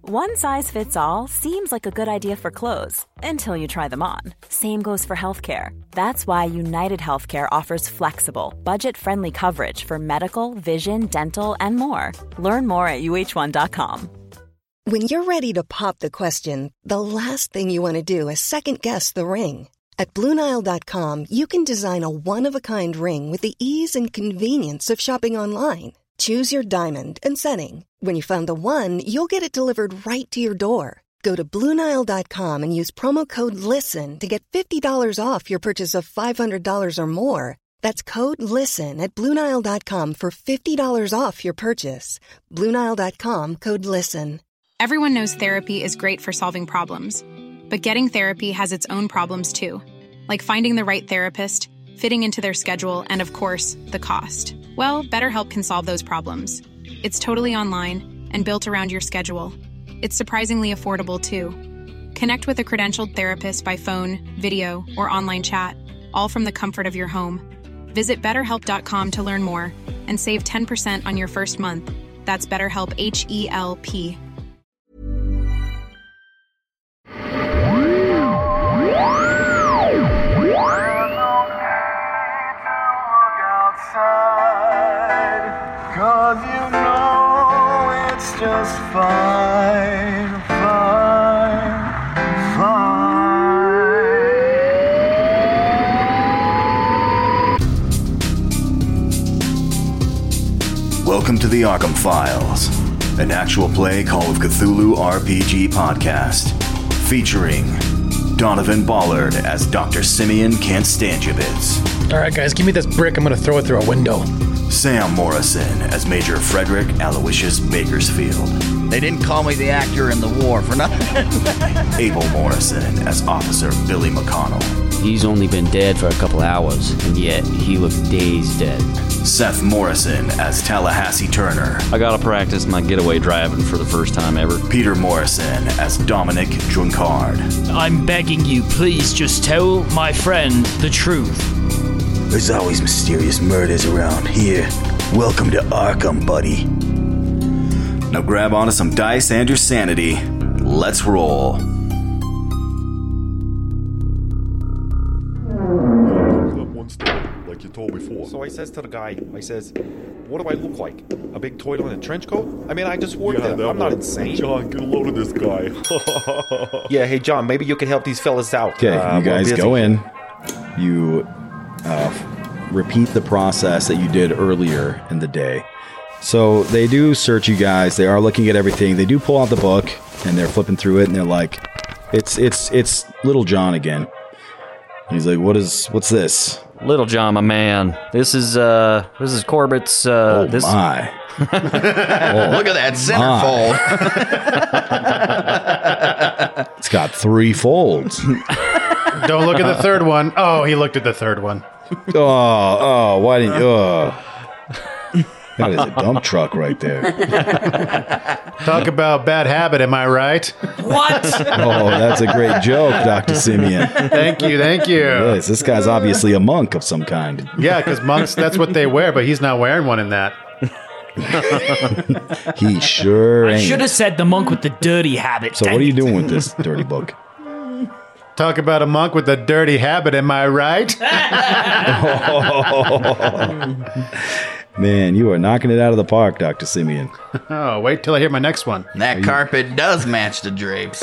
One size fits all seems like a good idea for clothes until you try them on. Same goes for healthcare. That's why United Healthcare offers flexible, budget-friendly coverage for medical, vision, dental, and more. Learn more at uh1.com. When you're ready to pop the question, the last thing you want to do is second-guess the ring. At BlueNile.com, you can design a one-of-a-kind ring with the ease and convenience of shopping online. Choose your diamond and setting. When you find the one, you'll get it delivered right to your door. Go to BlueNile.com and use promo code LISTEN to get $50 off your purchase of $500 or more. That's code LISTEN at BlueNile.com for $50 off your purchase. BlueNile.com, code LISTEN. Everyone knows therapy is great for solving problems. But getting therapy has its own problems too. Like finding the right therapist, fitting into their schedule, and of course, the cost. Well, BetterHelp can solve those problems. It's totally online and built around your schedule. It's surprisingly affordable, too. Connect with a credentialed therapist by phone, video, or online chat, all from the comfort of your home. Visit BetterHelp.com to learn more and save 10% on your first month. That's BetterHelp, H-E-L-P. Cause you know it's just fine, fine, fine. Welcome to the Arkham Files, an actual play Call of Cthulhu RPG podcast, featuring Donovan Ballard as Dr. Simeon Konstantievitz. Alright guys, give me this brick, I'm gonna throw it through a window. Sam Morrison as Major Frederick Aloysius Bakersfield. They didn't call me the actor in the war for nothing. Abel Morrison as Officer Billy McConnell. He's only been dead for a couple hours, and yet he looked dazed dead. Seth Morrison as Tallahassee Turner. I gotta practice my getaway driving for the first time ever. Peter Morrison as Dominic Drunkard. I'm begging you, please just tell my friend the truth. There's always mysterious murders around here. Welcome to Arkham, buddy. Now grab onto some dice and your sanity. Let's roll. One step, like you told before. So I says to the guy, I says, what do I look like? A big toilet in a trench coat? I mean, I just worked there. I'm not insane. John, get a load of this guy. Yeah, hey, John, maybe you can help these fellas out. Okay, you guys go in. You repeat the process that you did earlier in the day. So they do search you guys. They are looking at everything. They do pull out the book and they're flipping through it and they're like, it's Little John again. And he's like, what's this? Little John, my man. This is Corbett's. My. Look at that centerfold. It's got 3 folds. Don't look at the third one. Oh, he looked at the third one. Why didn't you? That is a dump truck right there. Talk about bad habit, am I right? What? Oh, that's a great joke, Dr. Simeon. Thank you. Yes, this guy's obviously a monk of some kind. Yeah, because monks, that's what they wear, but he's not wearing one in that. He sure ain't. I should have said the monk with the dirty habit. So what are you doing with this dirty book? Talk about a monk with a dirty habit, am I right? Man, you are knocking it out of the park, Dr. Simeon. Oh, wait till I hear my next one. That carpet does match the drapes.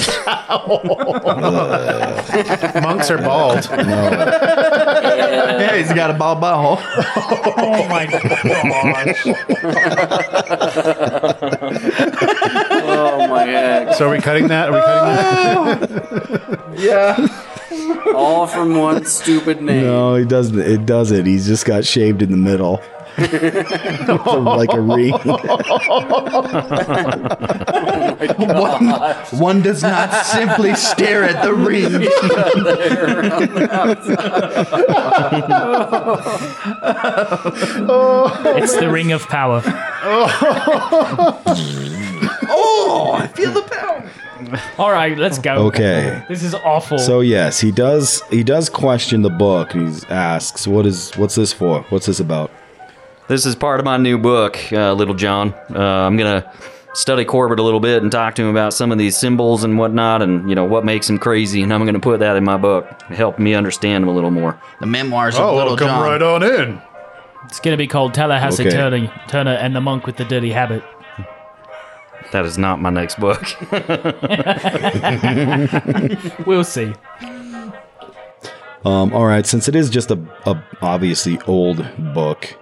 Monks are bald. No. Yeah, he's got a bald butthole. Oh my gosh. Oh my heck. So are we cutting that? Yeah. All from one stupid name. No, he doesn't. It doesn't. He's just got shaved in the middle. Like a ring. One does not simply stare at the ring. It's the ring of power. Oh, I feel the power. All right, let's go. Okay. This is awful. So yes, he does question the book. He asks, "What's this for? What's this about?" This is part of my new book, Little John. I'm gonna study Corbett a little bit and talk to him about some of these symbols and whatnot, and what makes him crazy. And I'm going to put that in my book to help me understand him a little more. The memoirs of Little come John. right on in. It's going to be called Tallahassee Okay. Turner and the Monk with the Dirty Habit. That is not my next book. We'll see. All right, since it is just a obviously old book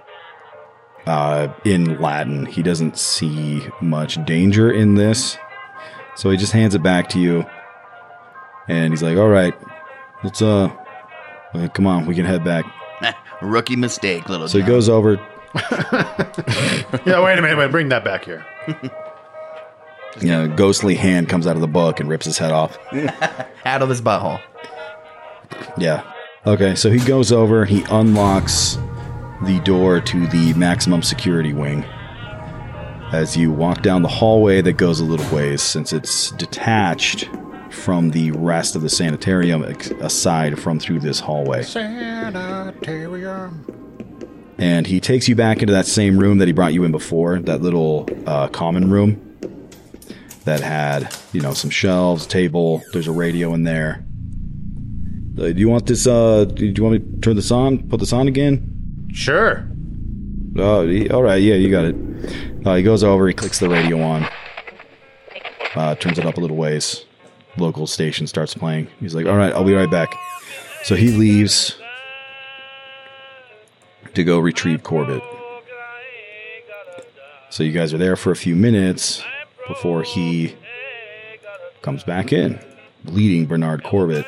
in Latin, he doesn't see much danger in this. So he just hands it back to you. And he's like, all right, let's, come on, we can head back. Rookie mistake, Little So John. he goes over. Yeah, wait a minute. Bring that back here. A ghostly hand comes out of the book and rips his head off. Out of his butthole. Yeah. Okay, so he goes over, he unlocks the door to the maximum security wing. As you walk down the hallway that goes a little ways, since it's detached from the rest of the sanitarium, aside from through this hallway. Sanitarium. And he takes you back into that same room that he brought you in before, that little common room that had, some shelves, table, there's a radio in there. Do you want this, do you want me to turn this on? Put this on again? Sure. All right, yeah, you got it. He goes over, he clicks the radio on, turns it up a little ways. Local station starts playing. He's like, all right, I'll be right back. So he leaves to go retrieve Corbett. So you guys are there for a few minutes before he comes back in, leading Bernard Corbett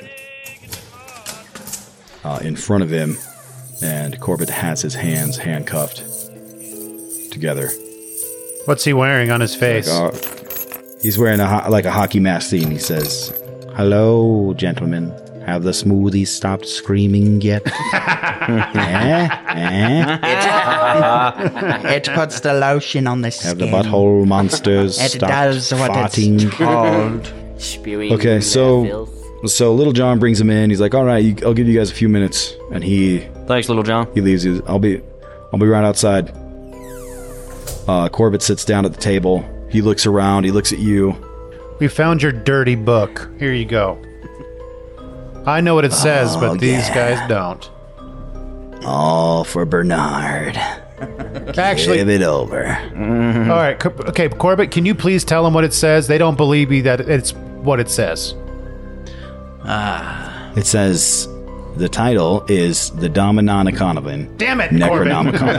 in front of him, and Corbett has his hands handcuffed together. What's he wearing on his face? He's wearing a hockey mask scene. He says, "Hello, gentlemen. Have the smoothies stopped screaming yet?" It puts the lotion on the skin. Have the butthole monsters It stopped does what farting? it's told. Spewing Okay, so Little John brings him in. He's like, "All right, I'll give you guys a few minutes." And thanks, Little John. He leaves. I'll be right outside. Corbett sits down at the table. He looks around. He looks at you. We found your dirty book. Here you go. I know what it says, but these guys don't. All for Bernard. Actually, Give it over. All right, okay, Corbett, can you please tell them what it says? They don't believe me that it's what it says. It says the title is The Dominonicon. Damn it, Necronomicon.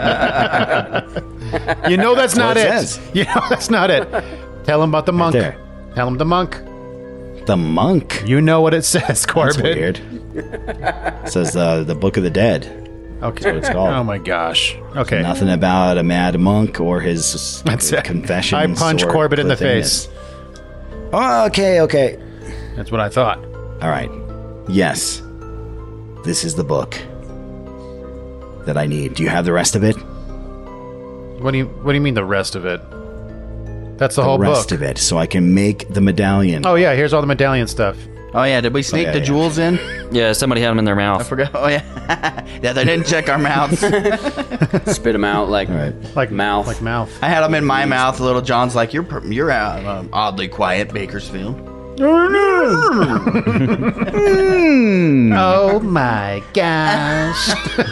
You know that's not what it. it says. You know that's not it. Tell him about the monk. there. Tell him the monk. The monk? You know what it says, Corbett. That's weird. It says the Book of the Dead. Okay. That's what it's called. Oh my gosh. Okay. Nothing about a mad monk or his confessions. I punch or Corbett in the things. face. Oh, okay. That's what I thought. All right. Yes. This is the book that I need. Do you have the rest of it? What do you mean the rest of it? That's the whole rest book. of it, so I can make the medallion. Oh yeah, here's all the medallion stuff. Oh yeah, did we sneak the jewels in? Yeah, somebody had them in their mouth. I forgot. Oh yeah, yeah. They didn't check our mouths. Spit them out like mouth. Like mouth. I had them in my mouth. Little John's like, you're oddly quiet, Bakersfield. Oh my gosh.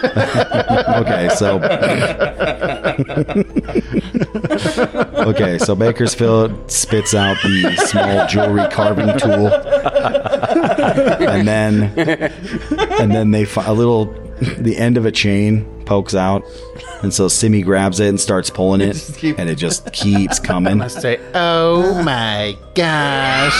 Okay, so Bakersfield spits out the small jewelry carving tool, and then the end of a chain pokes out, and so Simi grabs it and starts pulling it, and it just keeps coming. I say, oh my gosh.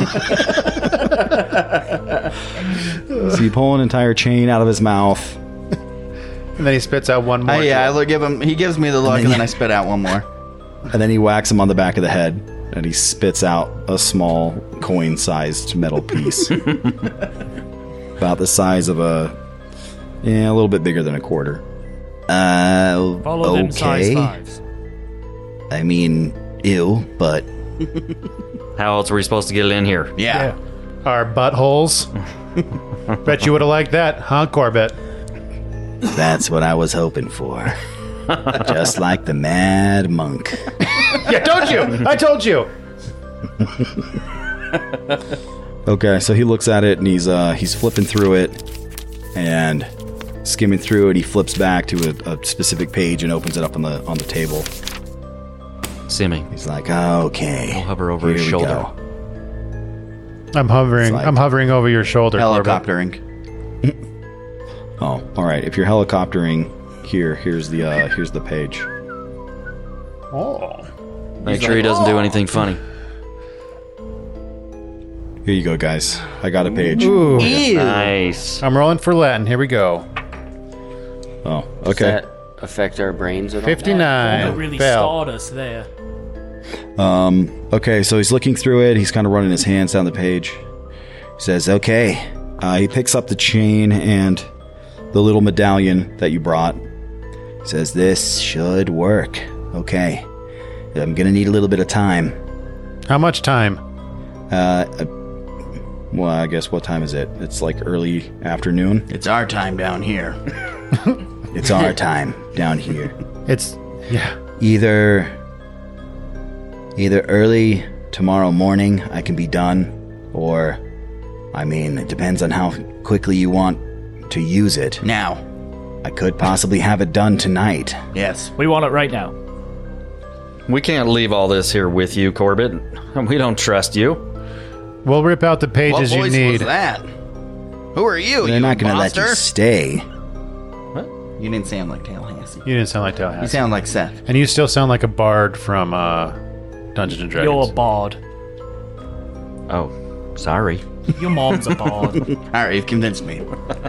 So you pull an entire chain out of his mouth, and then he spits out one more. He gives me the look, and then I spit out one more. and then he whacks him on the back of the head, and he spits out a small coin-sized metal piece, about the size of a little bit bigger than a quarter. Follow them size Okay. fives. I mean, ew, but How else are we supposed to get it in here? Yeah. Our buttholes. Bet you would have liked that, huh, Corbett? that's what I was hoping for. Just like the Mad Monk. Yeah, told you. I told you. Okay, so he looks at it and he's flipping through it and skimming through it. He flips back to a specific page and opens it up on the table. Simmy. He's like, okay. I'll hover over his shoulder. Go. I'm hovering over your shoulder. Helicoptering. Oh, all right. If you're helicoptering, here's the page. Oh. Make sure he doesn't do anything funny. Here you go, guys. I got a page. Ooh. Nice. I'm rolling for Latin. Here we go. Oh, okay. Does that affect our brains at all? 59. That really scarred us there. Okay, so he's looking through it. He's kind of running his hands down the page. He says, okay. He picks up the chain and the little medallion that you brought. He says, this should work. Okay. I'm going to need a little bit of time. How much time? Well, I guess what time is it? It's like early afternoon. It's our time down here. It's our time down here. Yeah. Either early tomorrow morning I can be done, or, I mean, it depends on how quickly you want to use it. Now. I could possibly have it done tonight. Yes. We want it right now. We can't leave all this here with you, Corbett. We don't trust you. We'll rip out the pages what you voice need. was that? Who are you? They're not going to let you stay. What? You didn't sound like Tallahassee. You didn't sound like Tallahassee. You sound like Seth. And you still sound like a bard from Dungeons and Dragons. You're a bard. Oh, sorry. Your mom's a bard. All right, you've convinced me.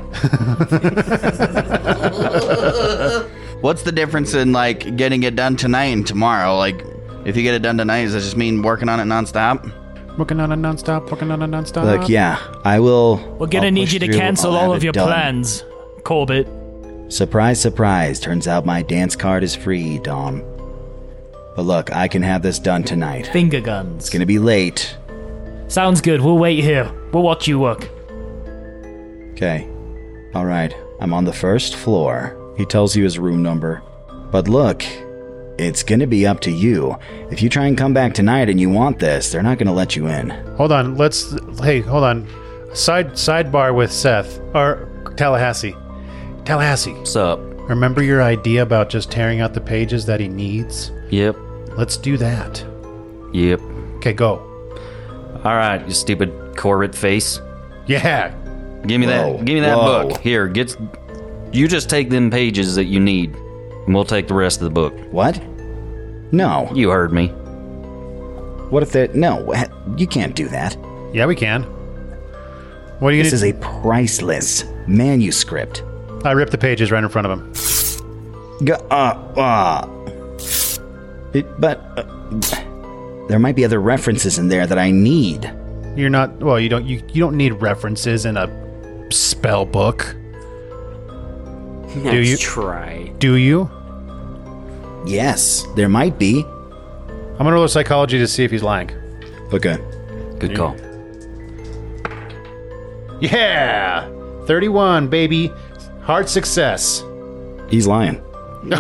What's the difference in, like, getting it done tonight and tomorrow? Like, if you get it done tonight, does that just mean working on it nonstop? Working on it nonstop. Look, yeah, I will. We're gonna need you to cancel all of your plans, Corbett. Surprise, surprise. Turns out my dance card is free, Dom. But look, I can have this done tonight. Finger guns. It's gonna be late. Sounds good. We'll wait here. We'll watch you work. Okay. All right. I'm on the first floor. He tells you his room number. But look, it's gonna be up to you. If you try and come back tonight and you want this, they're not gonna let you in. Hold on. Hold on. Sidebar with Seth or Tallahassee. Tallahassee. What's up? Remember your idea about just tearing out the pages that he needs? Yep. Let's do that. Yep. Okay, go. All right, you stupid Corbett face. Yeah. Give me that. Give me that book. Here, you just take them pages that you need, and we'll take the rest of the book. What? No. You heard me. What if they... No, you can't do that. Yeah, we can. What are you? This is a priceless manuscript. I ripped the pages right in front of him. There might be other references in there that I need. You're not... Well, you don't need references in a spell book. Do you? Try. Do you? Yes, there might be. I'm gonna roll a psychology to see if he's lying. Okay. Good call. Yeah! 31, baby. Hard success. He's lying. That's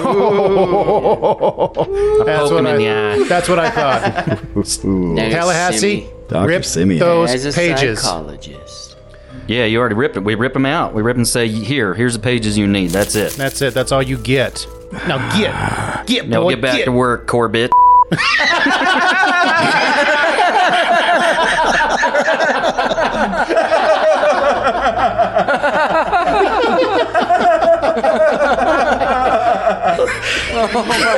what I thought. Tallahassee, rip those pages. Psychologist. Yeah, you already ripped it. We rip them out. We rip and say, here's the pages you need. That's it. That's it. That's all you get. Now get, now boy, get back to work, Corbett. Oh my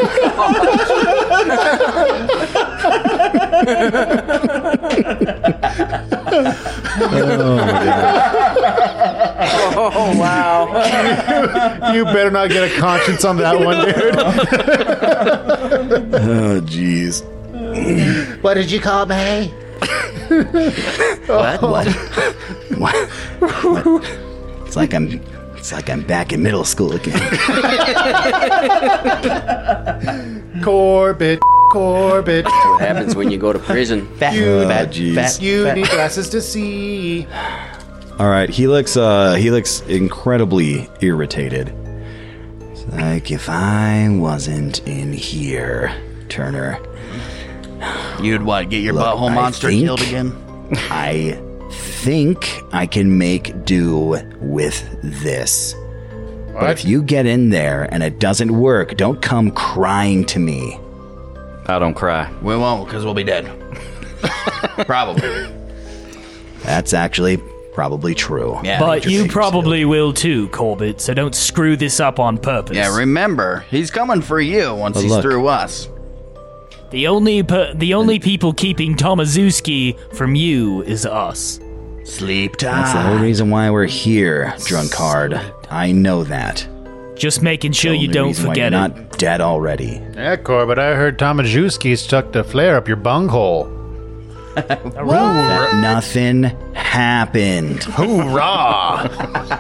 Oh wow! You better not get a conscience on that one, dude. Oh jeez. What did you call me? What? It's like I'm back in middle school again. Corbett. That's what happens when you go to prison. You need glasses to see. All right, he looks incredibly irritated. Like if I wasn't in here, Turner. You'd what? Get your butthole monster killed again? I think I can make do with this. What? But if you get in there and it doesn't work, don't come crying to me. I don't cry. We won't, because we'll be dead. Probably. That's actually probably true. Yeah, But you probably will too, Corbett, so don't screw this up on purpose. Yeah, remember, he's coming for you once But he's look. through us. The only people keeping Tomaszewski from you is us. Sleep time. That's the whole reason why we're here, drunkard. I know that. Just making sure you Only don't reason why forget you're it. not dead already. Yeah, Corbett, I heard Tomaszewski stuck the flare up your bunghole. That nothing happened. Hoorah!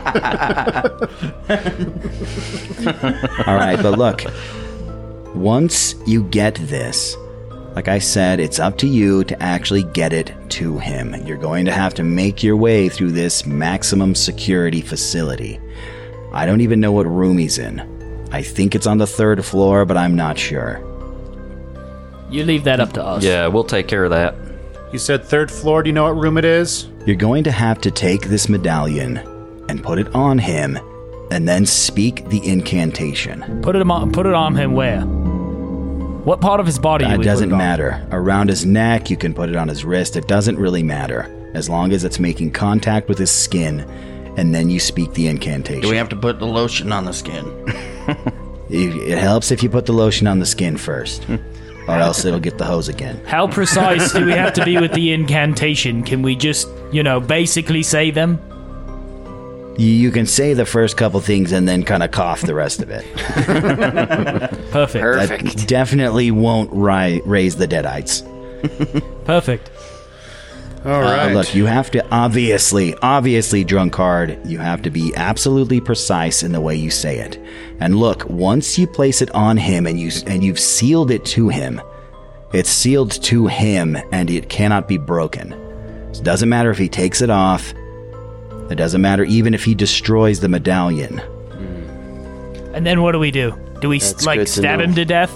All right, but look. Once you get this, like I said, it's up to you to actually get it to him. You're going to have to make your way through this maximum security facility. I don't even know what room he's in. I think it's on the 3rd floor, but I'm not sure. You leave that up to us. Yeah, we'll take care of that. You said 3rd floor. Do you know what room it is? You're going to have to take this medallion and put it on him, and then speak the incantation. Put it on him where? What part of his body? It doesn't matter. Around his neck, you can put it on his wrist. It doesn't really matter. As long as it's making contact with his skin, and then you speak the incantation. Do we have to put the lotion on the skin? It helps if you put the lotion on the skin first, or else it'll get the hose again. How precise do we have to be with the incantation? Can we just, basically say them? You can say the first couple things and then kind of cough the rest of it. Perfect. That definitely won't raise the deadites. Perfect. All right. Look, you have to obviously, drunkard, you have to be absolutely precise in the way you say it. And look, once you place it on him and you've sealed it to him, it's sealed to him and it cannot be broken. So it doesn't matter if he takes it off. It doesn't matter even if he destroys the medallion. And then what do we do? Do we stab him to death?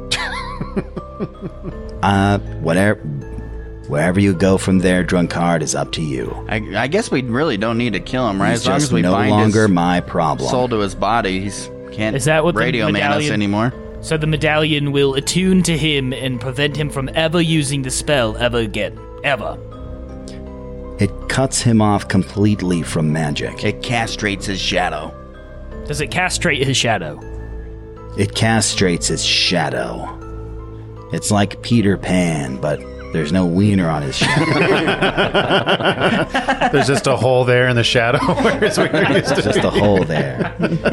Wherever you go from there, drunkard, is up to you. I guess we really don't need to kill him, right? He's As long just as we no bind longer his my problem. soul to his body, he's can't Is that what the radio man us medallion- anymore. So the medallion will attune to him and prevent him from ever using the spell ever again. Ever. It cuts him off completely from magic. It castrates his shadow. Does it castrate his shadow? It castrates his shadow. It's like Peter Pan, but there's no wiener on his shadow. There's just a hole there in the shadow. Where his wiener used to Just be. a hole there.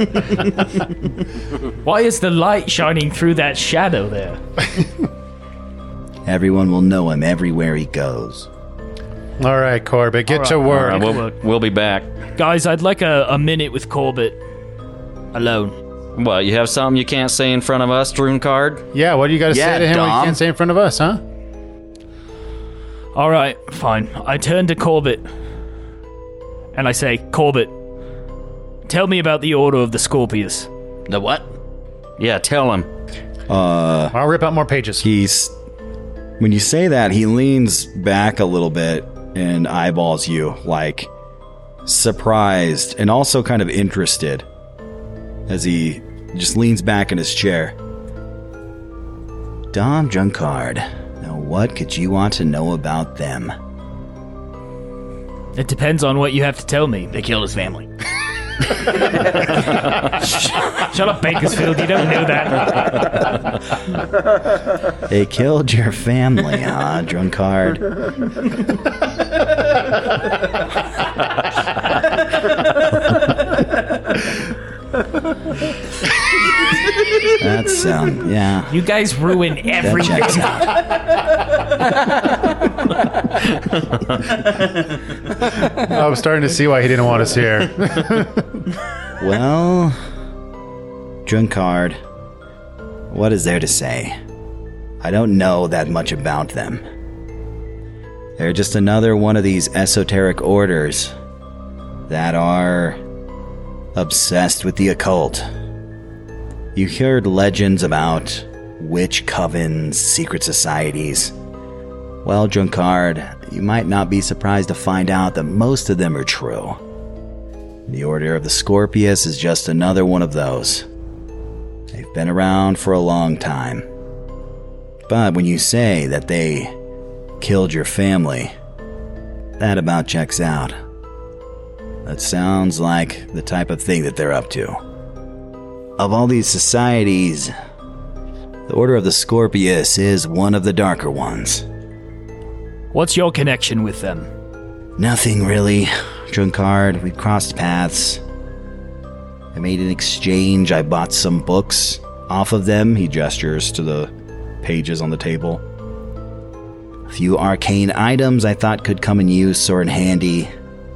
Why is the light shining through that shadow there? Everyone will know him everywhere he goes. All right, Corbett, get to work. All right, we'll be back. Guys, I'd like a minute with Corbett. Alone. What, you have something you can't say in front of us, Drunkard? Yeah, what do you got to say to him when you can't say in front of us, huh? All right, fine. I turn to Corbett and I say, Corbett, tell me about the Order of the Scorpius. The what? Yeah, tell him. I'll rip out more pages. When you say that, he leans back a little bit and eyeballs you, like surprised and also kind of interested as he just leans back in his chair. Dom Drunkard, now what could you want to know about them? It depends on what you have to tell me. They killed his family. Shut up, Bakersfield. You don't know that. They killed your family, huh, Drunkard? That's, yeah. You guys ruin everything. That checks out. I was starting to see why he didn't want us here. Well, Drunkard, what is there to say? I don't know that much about them. They're just another one of these esoteric orders that are obsessed with the occult. You heard legends about witch covens, secret societies. Well, Drunkard, you might not be surprised to find out that most of them are true. The Order of the Scorpius is just another one of those. They've been around for a long time. But when you say that they killed your family, that about checks out. That sounds like the type of thing that they're up to. Of all these societies, the Order of the Scorpius is one of the darker ones. What's your connection with them? Nothing really, Drunkard. We crossed paths. I made an exchange. I bought some books off of them. He gestures to the pages on the table. A few arcane items I thought could come in use or in handy.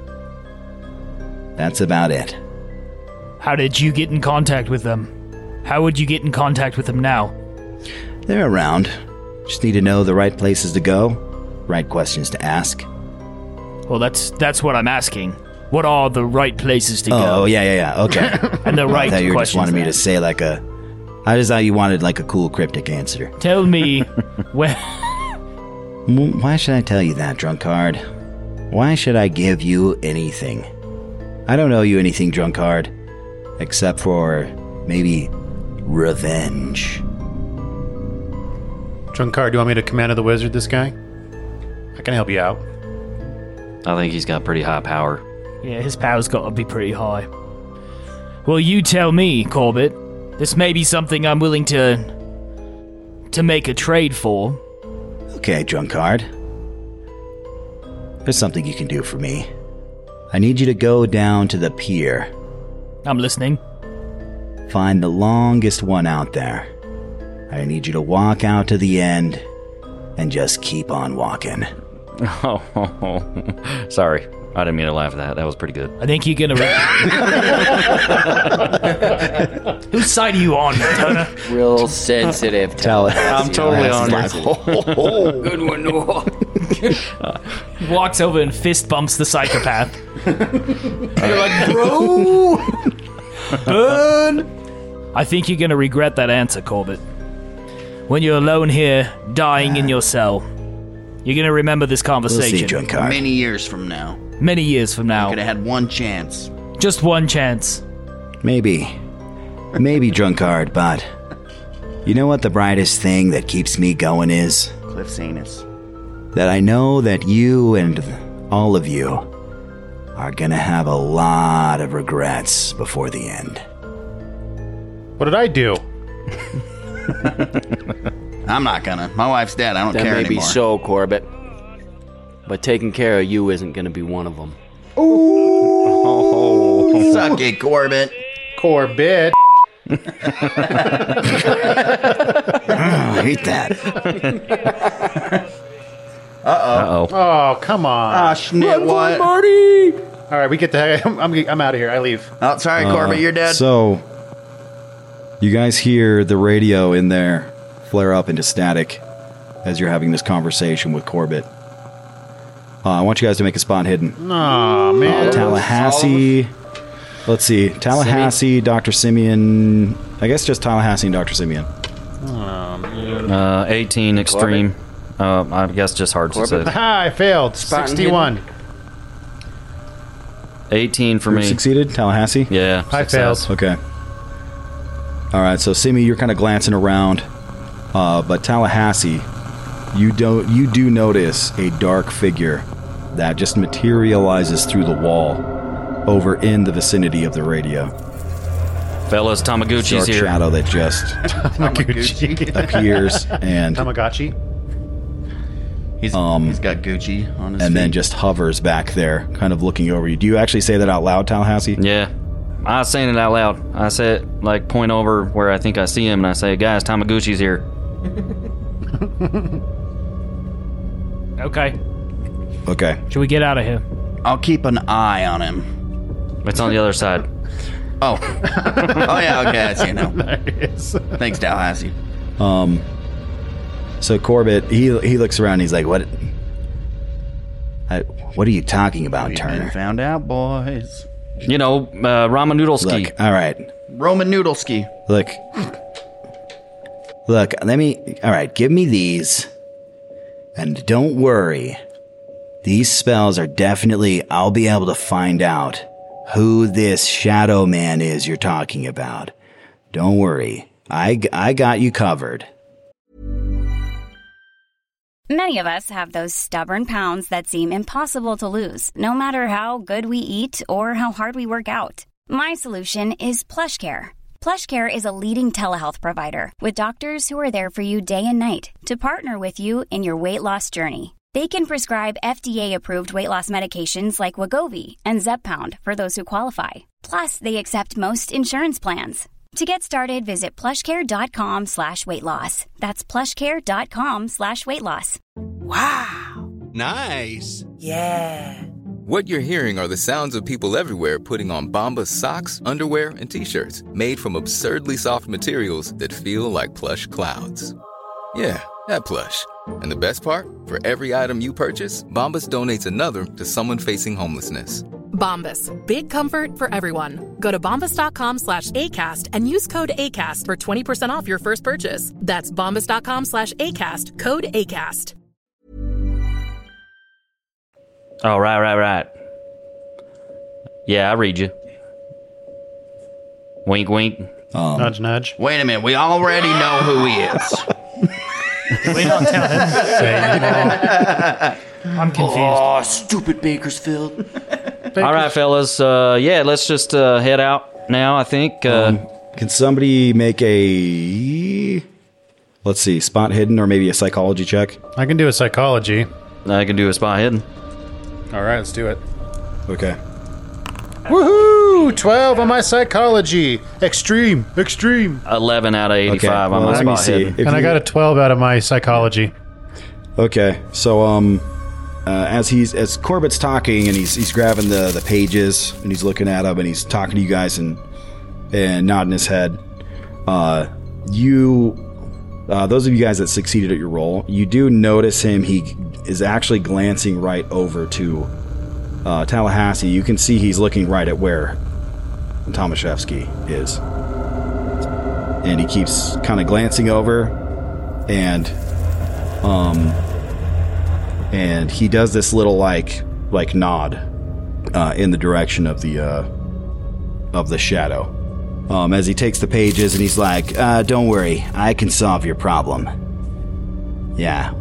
That's about it. How did you get in contact with them? How would you get in contact with them now? They're around. Just need to know the right places to go, right questions to ask. Well, that's what I'm asking. What are the right places to go? Oh, yeah, okay. And the right I thought you questions just wanted me to to ask. say like a... I just thought you wanted like a cool cryptic answer. Tell me where... Why should I tell you that, Drunkard? Why should I give you anything? I don't owe you anything, Drunkard. Except for maybe revenge. Drunkard, do you want me to command of the wizard this guy? I can help you out. I think he's got pretty high power. Yeah, his power's got to be pretty high. Well, you tell me, Corbett. This may be something I'm willing to make a trade for. Okay, Drunkard. There's something you can do for me. I need you to go down to the pier. I'm listening. Find the longest one out there. I need you to walk out to the end and just keep on walking. Oh, sorry. I didn't mean to laugh at that. That was pretty good. I think you're gonna... Whose side are you on, Turner? Real sensitive. I'm totally on yours. Good one, Noah. Walks over and fist bumps the psychopath. You're like, bro! Burn! I think you're gonna regret that answer, Corbett. When you're alone here, dying in your cell, you're gonna remember this conversation. We'll see, Drunkard. Many years from now. Many years from now. Could have had one chance. Just one chance. Maybe, Drunkard, but you know what the brightest thing that keeps me going is? Cliff's anus. That I know that you and all of you are gonna have a lot of regrets before the end. What did I do? I'm not gonna. My wife's dead. I don't That care may anymore. be so, Corbett. But taking care of you isn't going to be one of them. Oh, suck it, Corbett. Corbett. I hate that. Uh-oh. Oh, come on. Ah, Schnit, what? Marty! All right, we get the... I'm out of here. I leave. Oh, sorry, Corbett, you're dead. So, you guys hear the radio in there flare up into static as you're having this conversation with Corbett. I want you guys to make a spot hidden. Aw, man. Tallahassee. Let's see. Tallahassee, Dr. Simeon. I guess just Tallahassee and Dr. Simeon. Oh, man. 18 extreme. I guess just hard to say. Aha, I failed. 61. 18 for Who me. succeeded? Tallahassee? Yeah. I failed. Okay. All right, so Simi, you're kind of glancing around, but Tallahassee, you do notice a dark figure that just materializes through the wall over in the vicinity of the radio. Fellas, Tamaguchi's Dark here. shadow that just Tamaguchi. appears and Tamagotchi. He's got Gucci on his and feet. then just hovers back there, kind of looking over you. Do you actually say that out loud, Tallahassee? Yeah. I was saying it out loud. I said, like, point over where I think I see him, and I say, guys, Tamaguchi's here. Okay. Okay. Should we get out of here? I'll keep an eye on him. It's on the other side. Oh. Oh, yeah, okay, I see it now. Nice. Thanks, Tallahassee. So Corbett, he looks around. And he's like, "What? What are you talking about, Turner?" Found out, boys. You know, ramen noodle ski. Look, all right. Roman Noodleski. Look, all right, give me these. And don't worry. These spells are definitely, I'll be able to find out who this shadow man is you're talking about. Don't worry. I got you covered. Many of us have those stubborn pounds that seem impossible to lose, no matter how good we eat or how hard we work out. My solution is PlushCare. PlushCare is a leading telehealth provider with doctors who are there for you day and night to partner with you in your weight loss journey. They can prescribe FDA-approved weight loss medications like Wegovy and Zepbound for those who qualify. Plus, they accept most insurance plans. To get started, visit plushcare.com/weightloss. That's plushcare.com/weightloss. Wow. Nice. Yeah. What you're hearing are the sounds of people everywhere putting on Bombas socks, underwear, and T-shirts made from absurdly soft materials that feel like plush clouds. Yeah, that plush. And the best part? For every item you purchase, Bombas donates another to someone facing homelessness. Bombas. Big comfort for everyone. Go to bombas.com/ACAST and use code ACAST for 20% off your first purchase. That's bombas.com/ACAST. Code ACAST. Oh, right. Yeah, I read you. Wink, wink. Nudge, nudge. Wait a minute. We already know who he is. Did we not tell him? I'm confused. Oh, stupid Bakersfield. All right, fellas. Let's just head out now, I think. Can somebody make a, let's see, spot hidden or maybe a psychology check? I can do a psychology. I can do a spot hidden. All right, let's do it. Okay. Woohoo! 12 on my psychology. Extreme. 11 out of 85 on my spot hidden. And I got a 12 out of my psychology. Okay, so as Corbett's talking and he's grabbing the pages and he's looking at them and he's talking to you guys and nodding his head, those of you guys that succeeded at your roll, you do notice him. He is actually glancing right over to Tallahassee. You can see he's looking right at where Tomaszewski is, and he keeps kind of glancing over, and he does this little like nod in the direction of the shadow. As he takes the pages and he's like, don't worry, I can solve your problem. Yeah,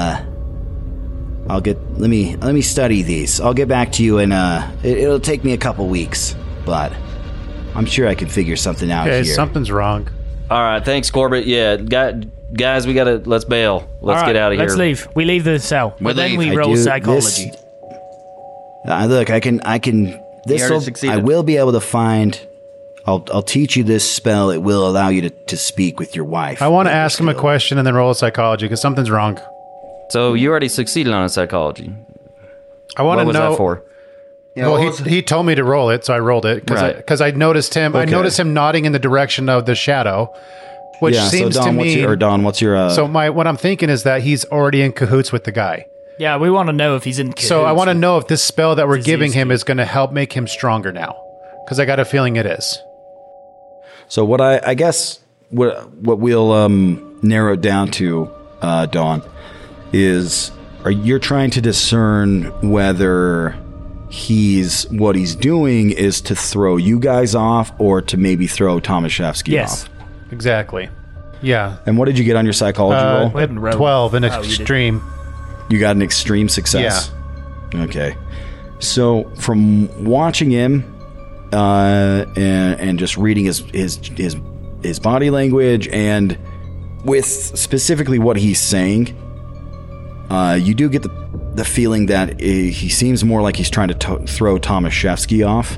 let me study these. I'll get back to you and it'll take me a couple weeks, but I'm sure I can figure something out here. Something's wrong. All right, thanks, Corbett. Yeah, guys, let's bail. Let's get out of here. Let's leave. We leave the cell. But then we roll psychology. Look, I will be able to find. I'll teach you this spell. It will allow you to speak with your wife. I want to ask him a question and then roll a psychology because something's wrong. So you already succeeded on a psychology. I want to know. What was that for? Well, he told me to roll it, so I rolled it because I noticed him. Okay. I noticed him nodding in the direction of the shadow, which seems so Don, to me. Don, what's your? So what I'm thinking is that he's already in cahoots with the guy. Yeah, we want to know if he's in cahoots. So I want to know if this spell that we're giving him is going to help make him stronger now, because I got a feeling it is. So what I guess what we'll narrow it down to, Dawn, is you're trying to discern whether what he's doing is to throw you guys off or to maybe throw Tomaszewski off. Yes, exactly. Yeah. And what did you get on your psychology roll? 12 in extreme. You got an extreme success. Yeah. Okay. So from watching him and just reading his body language and with specifically what he's saying, you do get the feeling that he seems more like he's trying to throw Tomaszewski off.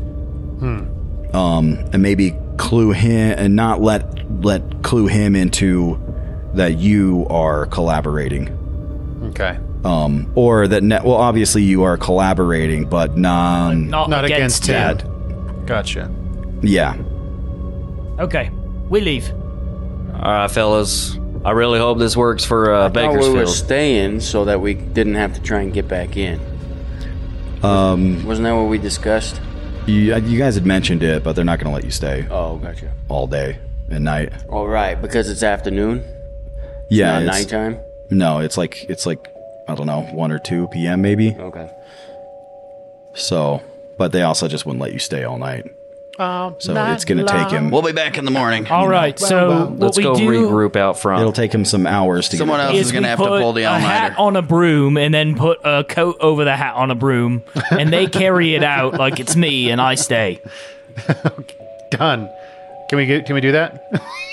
And maybe clue him and not let clue him into that you are collaborating. Okay. Or that obviously you are collaborating, but not against Ted. Gotcha. Yeah. Okay, we leave. All right, fellas. I really hope this works for Bakersfield. We were staying so that we didn't have to try and get back in. Wasn't that what we discussed? You guys had mentioned it, but they're not going to let you stay. Oh, gotcha. All day. at night. All right, because it's afternoon. Yeah, It's not nighttime. No, it's like I don't know, 1 or 2 p.m. maybe. Okay. So, but they also just wouldn't let you stay all night. So it's going to take him. We'll be back in the morning. All right, so let's go regroup out front. It'll take him some hours to Someone get else is going to have to pull the a hat all-nighter. on a broom and then put a coat over the hat on a broom, and they carry it out like it's me, and I stay. Done. Can we do that?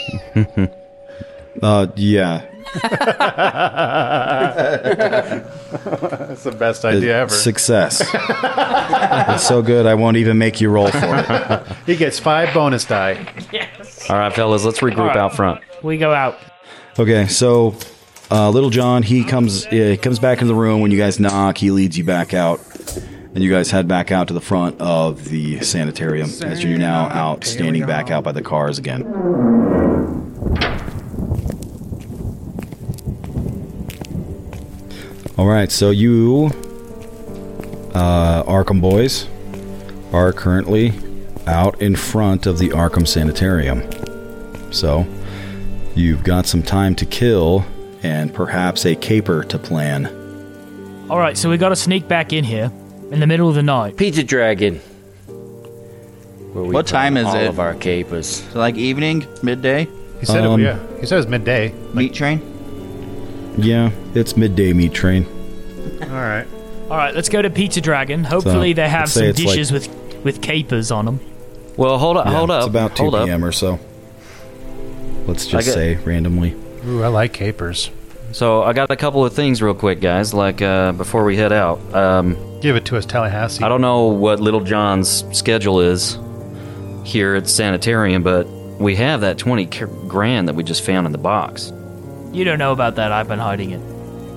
Yeah. That's the best idea ever. Success. It's so good, I won't even make you roll for it. He gets 5 bonus die. Yes. All right, fellas, let's regroup out front. We go out. Okay, so Little John, he comes back in the room when you guys knock. He leads you back out, and you guys head back out to the front of the sanitarium as you're now out, standing back out by the cars again. All right, so you, Arkham boys, are currently out in front of the Arkham Sanitarium. So, you've got some time to kill and perhaps a caper to plan. All right, so we got to sneak back in here in the middle of the night. Pizza Dragon. What time is all it? All of our capers. Like evening, midday? He said it. Yeah, he said it was midday. Meat train. Yeah, it's midday meat train. All right. All right, let's go to Pizza Dragon. Hopefully, they have let's say some it's dishes with capers on them. Well, hold up. It's about 2 p.m. or so. Let's just say randomly. Ooh, I like capers. So I got a couple of things real quick, guys. Like before we head out. Give it to us, Tallahassee. I don't know what Little John's schedule is here at the sanitarium, but we have that 20 grand that we just found in the box. You don't know about that. I've been hiding it.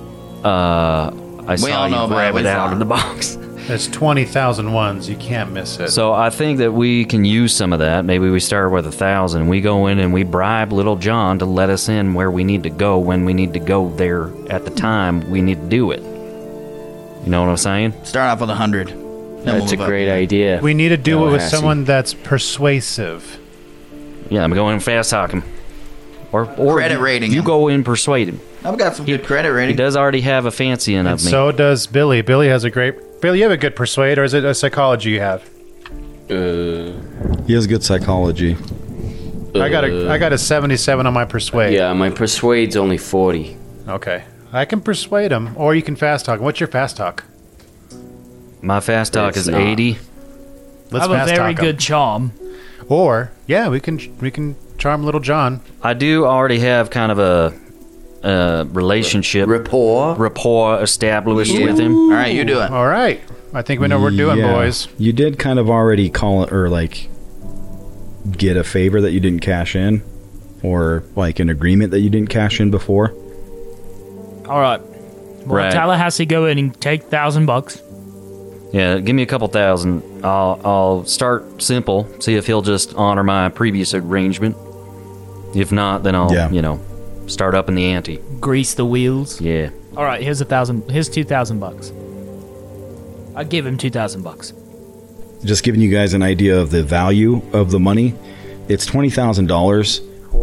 I saw you grab it out of the box. There's 20,000 ones. You can't miss it. So I think that we can use some of that. Maybe we start with 1,000. We go in and we bribe Little John to let us in where we need to go when we need to go there at the time we need to do it. You know what I'm saying? Start off with 100. That's a great idea. We need to do it with someone that's persuasive. Yeah, I'm going fast talk him. Or credit rating. You go in persuade him. I've got some good credit rating. He does already have a fancy in And of me. so does Billy. Billy has a great... Billy, you have a good persuade, or is it a psychology you have? He has good psychology. I got a 77 on my persuade. Yeah, my persuade's only 40. Okay. I can persuade him, or you can fast talk. What's your fast talk? My fast talk is 80. Let's I have a fast very talk him. good charm. Or, yeah, we can charm Little John. I do already have kind of a relationship rapport established with him. All right, you do it. All right. I think we know what we're doing, Yeah. boys. You did kind of already call it, or like get a favor that you didn't cash in, or like an agreement that you didn't cash in before. All right. Well, Right. Tallahassee, go in and take $1,000. Yeah, give me a couple thousand. I'll start simple, see if he'll just honor my previous arrangement. If not, then I'll, start up in the ante. Grease the wheels. Yeah. All right, here's $2,000. I give him $2,000. Just giving you guys an idea of the value of the money. It's $20,000.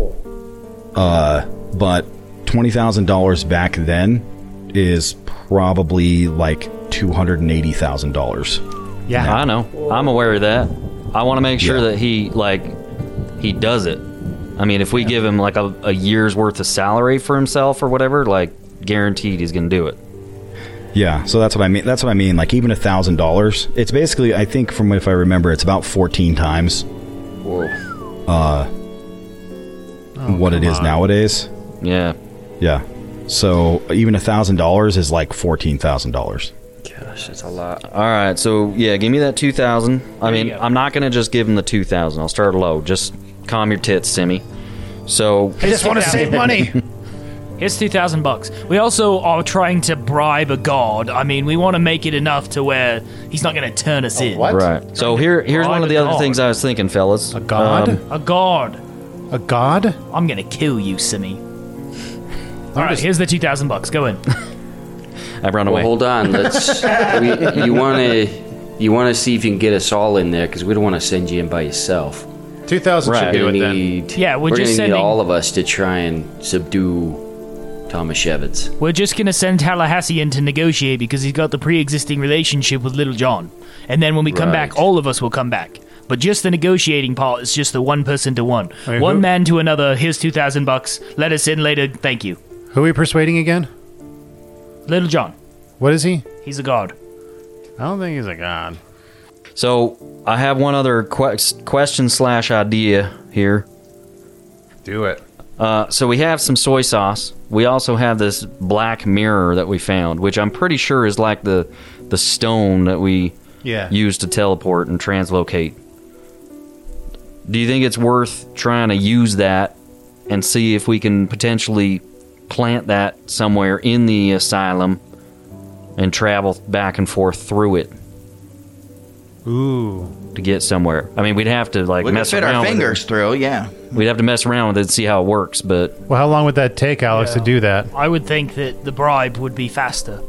But $20,000 back then is probably like $280,000. Yeah, I know. I'm aware of that. I want to make sure that he does it. I mean, if we give him like a year's worth of salary for himself or whatever, like guaranteed he's going to do it. Yeah, so that's what I mean. That's what I mean. Like even $1,000, it's basically, I think, from if I remember, it's about 14 times. What it is nowadays. Yeah. Yeah. So even $1,000 is like $14,000. Gosh, that's a lot. All right, so yeah, give me that 2,000. I mean, I'm not going to just give him the 2,000. I'll start low. Just calm your tits, Simmy. So I just want to save money. Here's $2,000. We also are trying to bribe a god. I mean, we want to make it enough to where he's not going to turn us in. What? Right. So here's one of the other things I was thinking, fellas. A god? A god. A god? I'm going to kill you, Simmy. All right, here's the $2,000. Go in. I run away. Well, hold on. Let's. You want to see if you can get us all in there because we don't want to send you in by yourself. 2,000 should do it then. Yeah, we're just gonna sending need all of us to try and subdue Tomaszewicz. We're just gonna send Tallahassee in to negotiate because he's got the pre-existing relationship with Little John. And then when we come back, all of us will come back. But just the negotiating part is just the one person to one. Wait, one who? man to another, here's $2,000. Let us in later, thank you. Who are we persuading again? Little John. What is he? He's a god. I don't think he's a god. So, I have one other question/idea here. Do it. So we have some soy sauce. We also have this black mirror that we found, which I'm pretty sure is like the stone that we use to teleport and translocate. Do you think it's worth trying to use that and see if we can potentially plant that somewhere in the asylum and travel back and forth through it? Ooh. To get somewhere. I mean, we'd have to like We could mess fit around our with fingers it. through, yeah. We'd have to mess around with it and see how it works, but... Well, how long would that take, Alex, to do that? I would think that the bribe would be faster.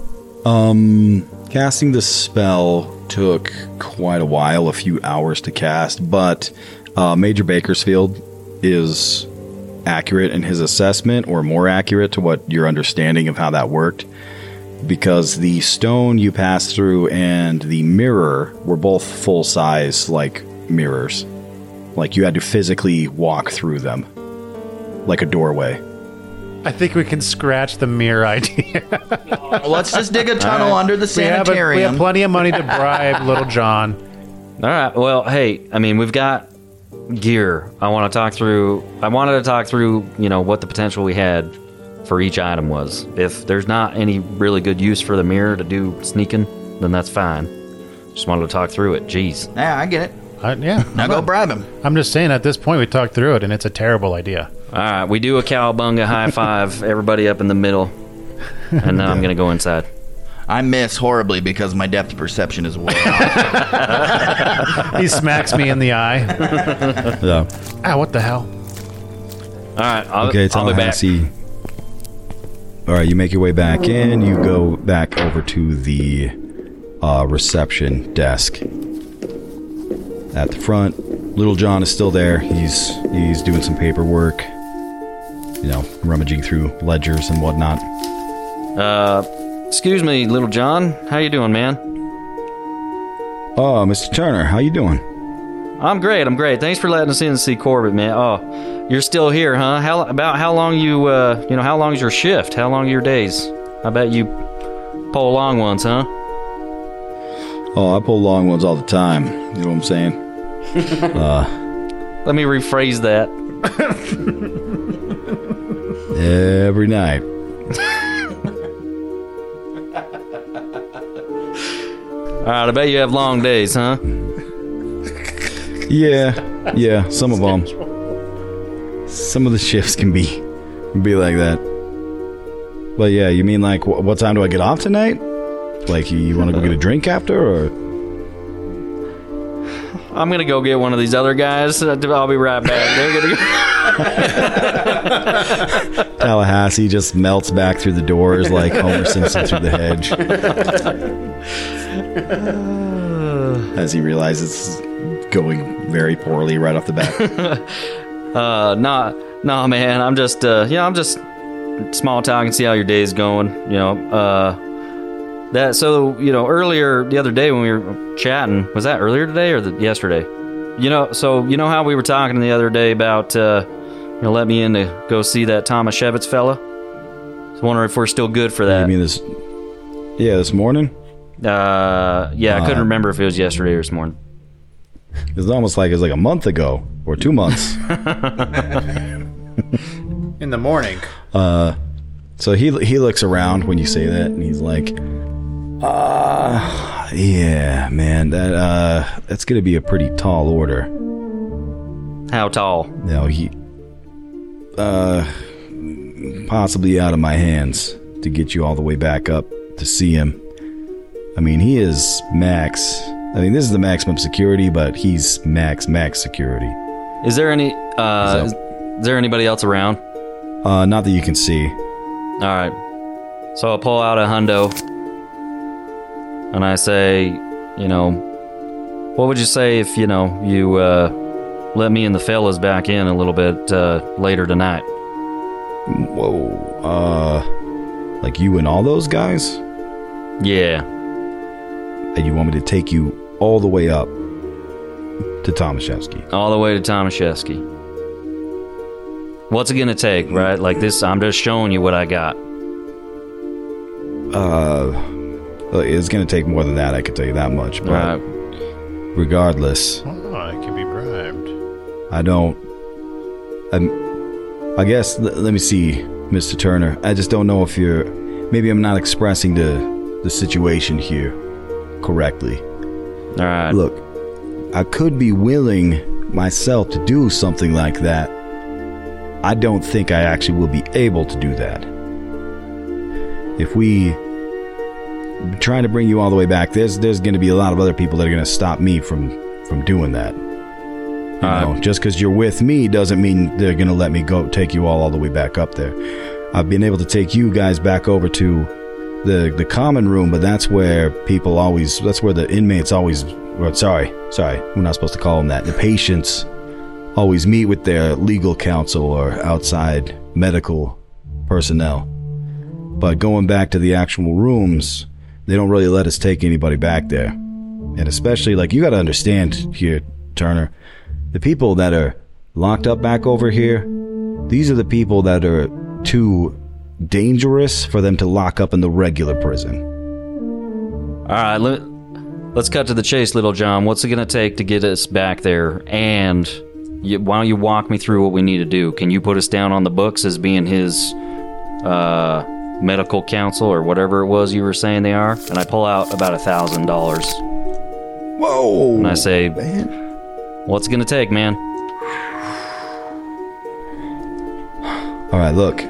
Casting the spell took quite a while, a few hours to cast, but Major Bakersfield is accurate in his assessment, or more accurate to what your understanding of how that worked, because the stone you passed through and the mirror were both full-size, like, mirrors. Like, you had to physically walk through them, like a doorway. I think we can scratch the mirror idea. Let's just dig a tunnel under the sanitarium. We have plenty of money to bribe Little John. All right. Well, hey, I mean, we've got gear. I wanted to talk through, you know, what the potential we had for each item was. If there's not any really good use for the mirror to do sneaking, then that's fine. Just wanted to talk through it. Jeez. Yeah, I get it. Now go bribe him. I'm just saying, at this point, we talked through it, and it's a terrible idea. All right, we do a cowabunga high five, everybody up in the middle, and then I'm going to go inside. I miss horribly because my depth of perception is way off. He smacks me in the eye. Yeah. Ah, what the hell? All right, I'll be back. Tallahassee. All right, you make your way back in. You go back over to the reception desk. At the front, Little John is still there. He's doing some paperwork, you know, rummaging through ledgers and whatnot. Excuse me, Little John. How you doing, man? Oh, Mr. Turner, how you doing? I'm great. Thanks for letting us in to see Corbett, man. Oh, you're still here, huh? How long how long's your shift? How long are your days? I bet you pull long ones, huh? Oh, I pull long ones all the time. You know what I'm saying? Let me rephrase that. Every night. All right, I bet you have long days, huh? Yeah, some of them. Some of the shifts can be like that. But yeah, you mean like what time do I get off tonight? Like, you want to go get a drink after, or? I'm going to go get one of these other guys. I'll be right back. They're going to go. Tallahassee just melts back through the doors like Homer Simpson through the hedge. As he realizes it's going very poorly right off the bat. Nah, man. I'm just small talk and see how your day's going. You know, earlier the other day when we were chatting, was that earlier today or yesterday? You know how we were talking the other day about let me in to go see that Tomaszewicz fella. I was wondering if we're still good for that. You mean this? Yeah, this morning. I couldn't remember if it was yesterday or this morning. It's almost like it was like a month ago or 2 months. In the morning. So he looks around when you say that, and he's like, yeah, man, that's gonna be a pretty tall order. How tall? No, he possibly out of my hands to get you all the way back up to see him. I mean, he is max. I mean, this is the maximum security, but he's max security. Is there is there anybody else around? Not that you can see. All right. So I'll pull out a hundo, and I say, what would you say if, you let me and the fellas back in a little bit later tonight. Whoa, like you and all those guys? Yeah. And you want me to take you all the way up to Tomaszewski? All the way to Tomaszewski. What's it gonna take, right? Like this, I'm just showing you what I got. It's gonna take more than that, I can tell you that much. But regardless... I can be bribed. I guess, let me see, Mr. Turner. I just don't know if you're... Maybe I'm not expressing the situation here correctly. All right. Look, I could be willing myself to do something like that. I don't think I actually will be able to do that. If we trying to bring you all the way back, there's going to be a lot of other people that are going to stop me from doing that. You know, just because you're with me doesn't mean they're going to let me go take you all the way back up there. I've been able to take you guys back over to the common room, but that's where that's where the inmates always, sorry, we're not supposed to call them that. The patients always meet with their legal counsel or outside medical personnel. But going back to the actual rooms, they don't really let us take anybody back there. And especially, like, you got to understand here, Turner, the people that are locked up back over here, these are the people that are too dangerous for them to lock up in the regular prison. All right, let's cut to the chase, Little John. What's it going to take to get us back there? And why don't you walk me through what we need to do? Can you put us down on the books as being his medical counsel or whatever it was you were saying they are? And I pull out about $1,000. Whoa! And I say, man, what's it going to take, man? All right, look.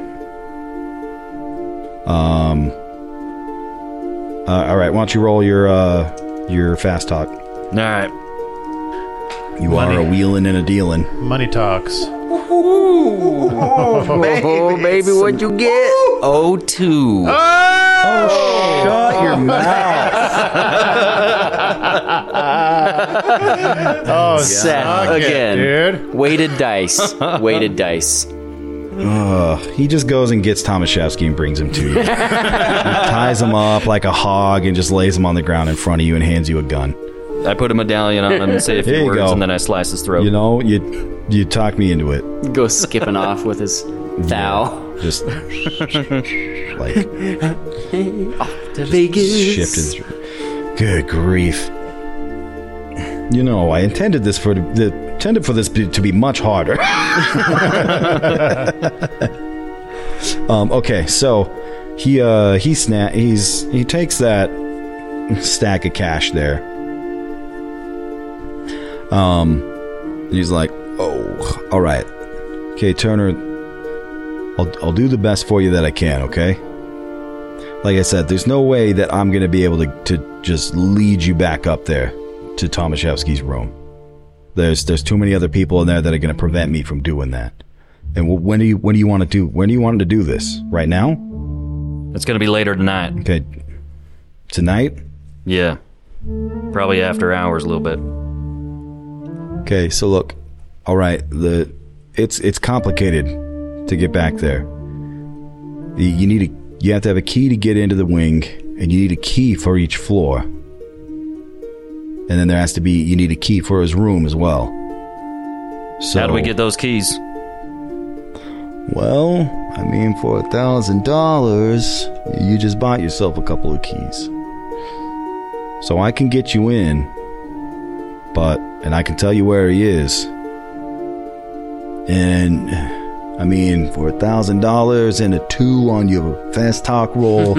All right, why don't you roll your fast talk? All right. You are a wheeling and a dealing. Money talks. Oh, baby, what'd you get? 02. Oh, shut your mouth. Set again. Dude. Weighted dice. Weighted dice. He just goes and gets Tomaszewski and brings him to you. He ties him up like a hog and just lays him on the ground in front of you and hands you a gun. I put a medallion on him and say a few words, and then I slice his throat. You know, you talk me into it. Goes skipping off with his thou. Just like off to Vegas. Shifted through. Good grief. You know, I intended this to be much harder. Okay, so he takes that stack of cash there. And he's like, "Oh, all right, okay, Turner. I'll do the best for you that I can. Okay. Like I said, there's no way that I'm gonna be able to just lead you back up there to Tomaszewski's room. There's too many other people in there that are going to prevent me from doing that. And when do you want to do this? Right now? It's going to be later tonight. Okay. Tonight? Yeah. Probably after hours a little bit. Okay, so look. All right, it's complicated to get back there. You have to have a key to get into the wing, and you need a key for each floor. And then you need a key for his room as well. So, how do we get those keys? Well, I mean, for $1,000, you just bought yourself a couple of keys. So I can get you in, and I can tell you where he is. And, I mean, for $1,000 and a 2 on your fast talk roll,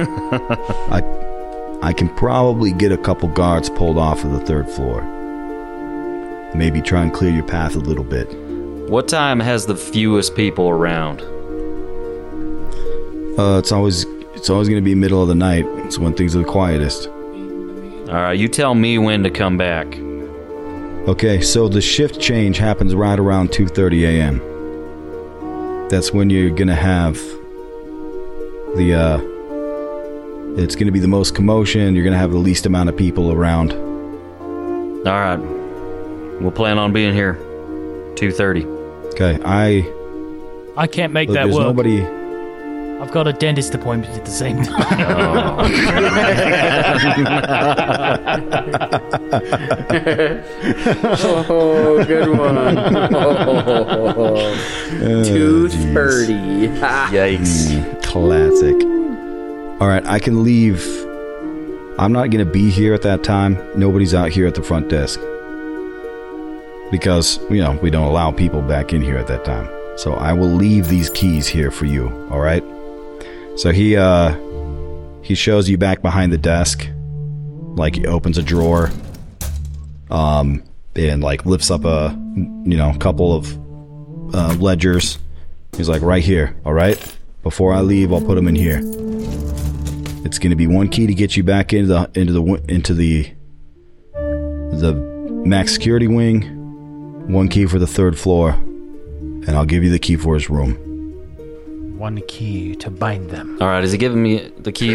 I can probably get a couple guards pulled off of the 3rd floor. Maybe try and clear your path a little bit. What time has the fewest people around? It's always going to be middle of the night. It's when things are the quietest. All right, you tell me when to come back. Okay, so the shift change happens right around 2:30 a.m. That's when you're going to have it's going to be the most commotion. You're going to have the least amount of people around. All right. We'll plan on being here. 2:30. Okay, I can't make look, that there's work. Nobody. I've got a dentist appointment at the same time. Oh, good one. 2:30. Yikes. Classic. All right, I can leave. I'm not going to be here at that time. Nobody's out here at the front desk. Because, we don't allow people back in here at that time. So I will leave these keys here for you, all right? So he shows you back behind the desk. Like, he opens a drawer. And, like, lifts up a couple of ledgers. He's like, right here, all right? Before I leave, I'll put them in here. It's going to be one key to get you back into the max security wing, one key for the 3rd floor, and I'll give you the key for his room. One key to bind them. All right, is he giving me the key?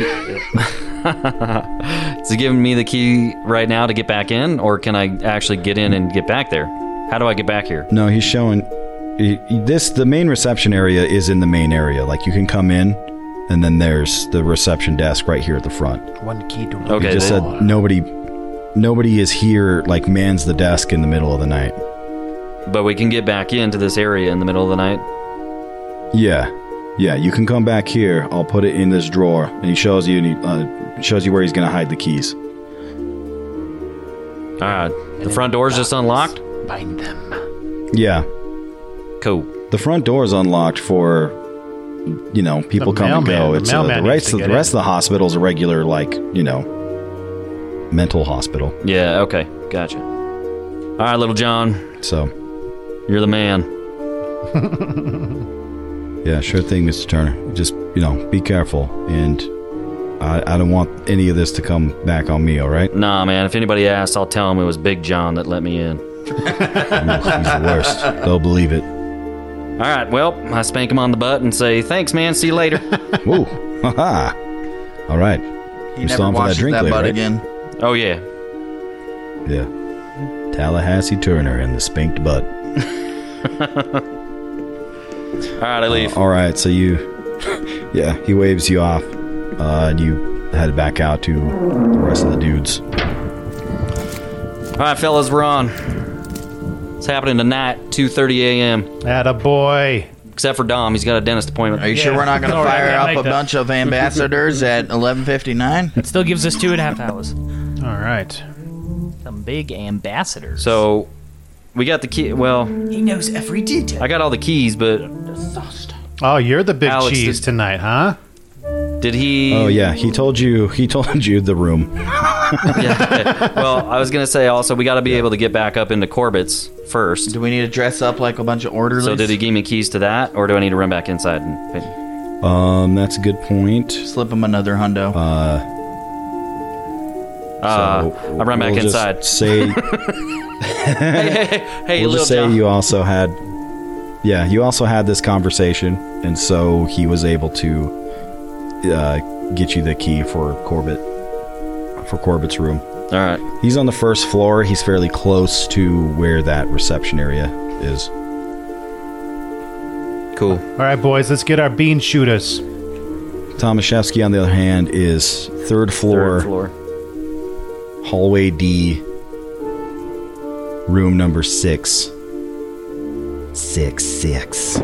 Is he giving me the key right now to get back in, or can I actually get in and get back there? How do I get back here? No, he's showing the main reception area is in the main area. Like, you can come in, and then there's the reception desk right here at the front. One key to okay. He just said nobody is here, like, mans the desk in the middle of the night. But we can get back into this area in the middle of the night? Yeah, you can come back here. I'll put it in this drawer. And he shows you where he's going to hide the keys. All right. The front door's just unlocked? Bind them. Yeah. Cool. The front door's unlocked for, people come and go. It's the rest of the hospital's a regular, mental hospital. Yeah, okay. Gotcha. All right, little John. So, you're the man. Yeah, sure thing, Mr. Turner. Just, be careful. And I don't want any of this to come back on me, all right? Nah, man. If anybody asks, I'll tell them it was Big John that let me in. He's the worst. They'll believe it. All right, well, I spank him on the butt and say, thanks, man. See you later. Ooh. Ha-ha. All right. He never washes that butt again. Oh, yeah. Yeah. Tallahassee Turner and the spanked butt. All right, I leave. All right, so he waves you off, and you head back out to the rest of the dudes. All right, fellas, we're on. It's happening tonight, 2:30 a.m. Attaboy. Except for Dom, he's got a dentist appointment. Are you sure we're not going to fire up a bunch of ambassadors at 11:59? It still gives us 2.5 hours. All right. Some big ambassadors. So, we got the key. Well, he knows every detail. I got all the keys, but oh, you're the big Alex, cheese tonight, huh? Did he? Oh yeah, he told you the room. Yeah. Well, I was gonna say also we got to be able to get back up into Corbett's first. Do we need to dress up like a bunch of orderlies? So did he give me keys to that, or do I need to run back inside and? That's a good point. Slip him another hundo. So I run back inside. Say, hey, we'll little just say John. you also had this conversation, and so he was able to get you the key for Corbett's room. All right. He's on the first floor. He's fairly close to where that reception area is. Cool. All right, boys, let's get our bean shooters. Tomaszewski, on the other hand, is third floor. Hallway D, room number 6. 6.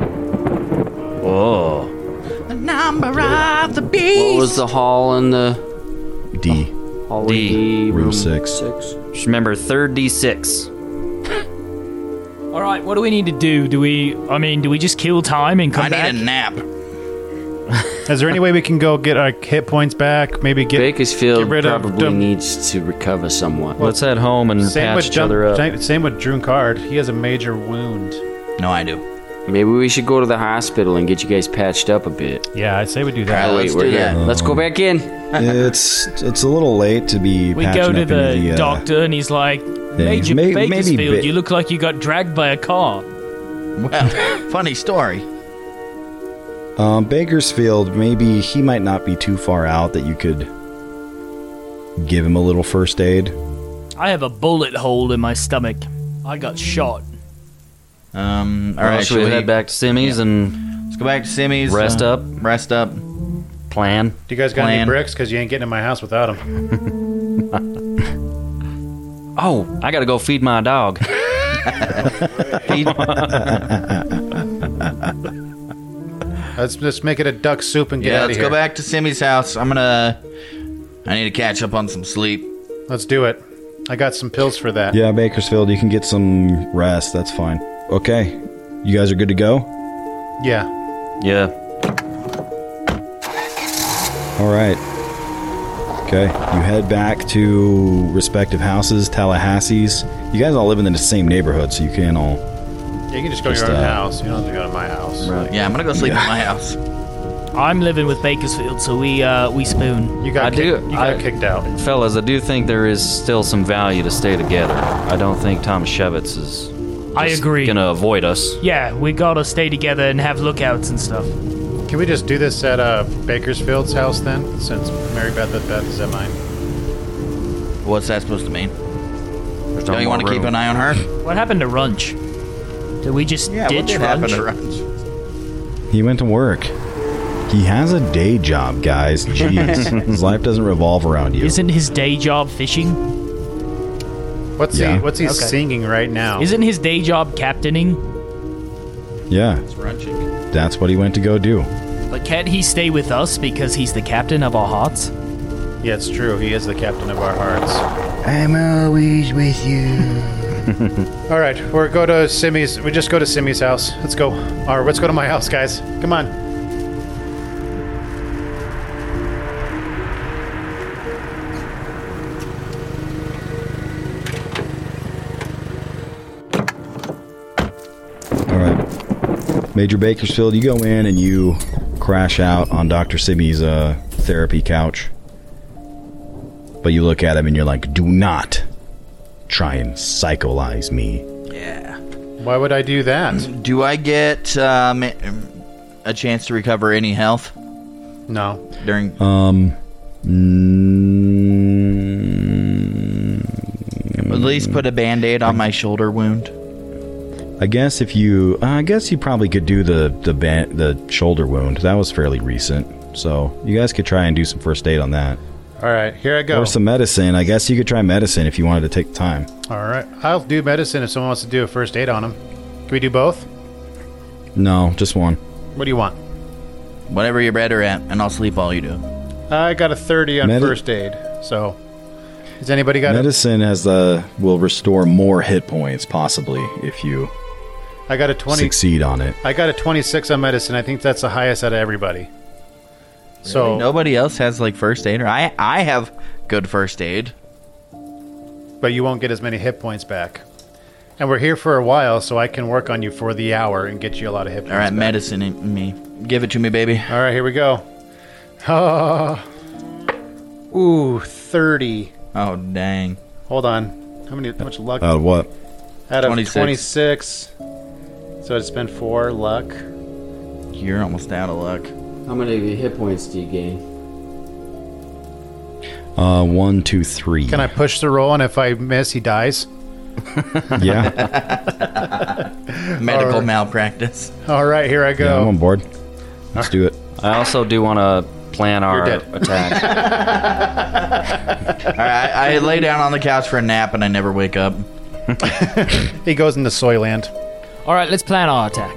Whoa. The number of the beast. What was the hall in the D? Hallway D, room 6. Just remember, third D6. All right, what do we need to do? Do we just kill time and come back? I need a nap. Is there any way we can go get our hit points back? Maybe get Bakersfield rid of probably needs to recover somewhat. Let's head home and patch each other up. Same with Drunkard. He has a major wound. No, I do. Maybe we should go to the hospital and get you guys patched up a bit. Yeah, I'd say we do that. Oh, wait, we're here. Let's go back in. It's a little late to be. We go to the doctor, and he's like, Major Bakersfield, you look like you got dragged by a car. Well, funny story. Bakersfield, maybe he might not be too far out that you could give him a little first aid. I have a bullet hole in my stomach. I got shot. All right, should we head back to Simmy's and let's go back to Simmy's. Rest up. Rest up. Plan. Do you guys got any bricks? Because you ain't getting in my house without them. Oh, I gotta go feed my dog. Let's just make it a duck soup and get out of here. Let's go back to Simmy's house. I need to catch up on some sleep. Let's do it. I got some pills for that. Yeah, Bakersfield, you can get some rest. That's fine. Okay. You guys are good to go? Yeah. Yeah. All right. Okay. You head back to respective houses, Tallahassee's. You guys all live in the same neighborhood, so you can all... Yeah, you can just go to your own house. You don't have to go to my house. Right. Yeah, I'm going to go sleep at my house. I'm living with Bakersfield, so we spoon. You got kicked out. Fellas, I do think there is still some value to stay together. I don't think Tom Shevitz is I agree. Gonna avoid us. Yeah, we gotta stay together and have lookouts and stuff. Can we just do this at Bakersfield's house then, since Mary Beth is at mine? What's that supposed to mean? Don't you want to keep an eye on her? What happened to Runch? Did we just ditch Runch? He went to work. He has a day job, guys. Jeez. His life doesn't revolve around you. Isn't his day job fishing? What's he singing right now? Isn't his day job captaining? Yeah. It's Runching. That's what he went to go do. But can't he stay with us because he's the captain of our hearts? Yeah, it's true. He is the captain of our hearts. I'm always with you. All right, we go to Simmy's. We just go to Simmy's house. Let's go. Or let's go to my house, guys. Come on. All right, Major Bakersfield, you go in and you crash out on Dr. Simmy's therapy couch. But you look at him and you're like, do not try and psycholyze me. Yeah. Why would I do that? Do I get a chance to recover any health? No. During... At least put a Band-Aid on my shoulder wound. I guess if you... I guess you probably could do the shoulder wound. That was fairly recent. So you guys could try and do some first aid on that. All right, here I go. Or some medicine. I guess you could try medicine if you wanted to take the time. All right. I'll do medicine if someone wants to do a first aid on him. Can we do both? No, just one. What do you want? Whatever you're better at, and I'll sleep while you do. I got a 30 on first aid, so... Has anybody got medicine will restore more hit points, possibly, if you I got a 20 succeed on it. I got a 26 on medicine. I think that's the highest out of everybody. So really? Nobody else has like first aid, or I have good first aid, but you won't get as many hit points back. And we're here for a while, so I can work on you for the hour and get you a lot of hit points. All right, back. medicine me, give it to me, baby. All right, here we go. Ooh, 30. Oh dang! Hold on. How much luck? Out of what? Out of 26. So it's been 4 luck. You're almost out of luck. How many hit points do you gain? 1, 2, 3. Can I push the roll, and if I miss, he dies? Yeah. Medical malpractice. All right, here I go. Yeah, I'm on board. Let's do it. I also do want to plan our attack. All right, I lay down on the couch for a nap, and I never wake up. He goes into Soyland. All right, let's plan our attack.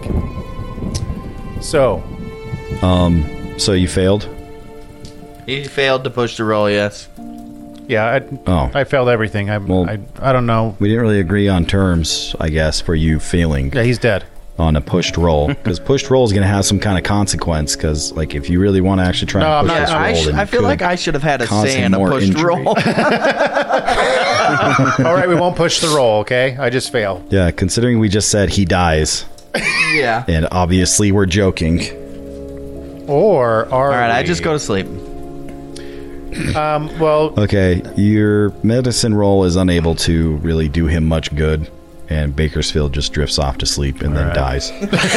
So you failed? He failed to push the roll, yes. Yeah, I failed everything. I don't know. We didn't really agree on terms, I guess, for you failing. Yeah, he's dead. On a pushed roll. Because pushed roll is going to have some kind of consequence, because like, if you really want to actually try and push this roll, I feel like I should have had a say in a pushed roll. All right, we won't push the roll, okay? I just fail. Yeah, considering we just said he dies. Yeah. And obviously we're joking. Or are All right, we? I just go to sleep. Well... Okay, your medicine roll is unable to really do him much good. And Bakersfield just drifts off to sleep and then dies.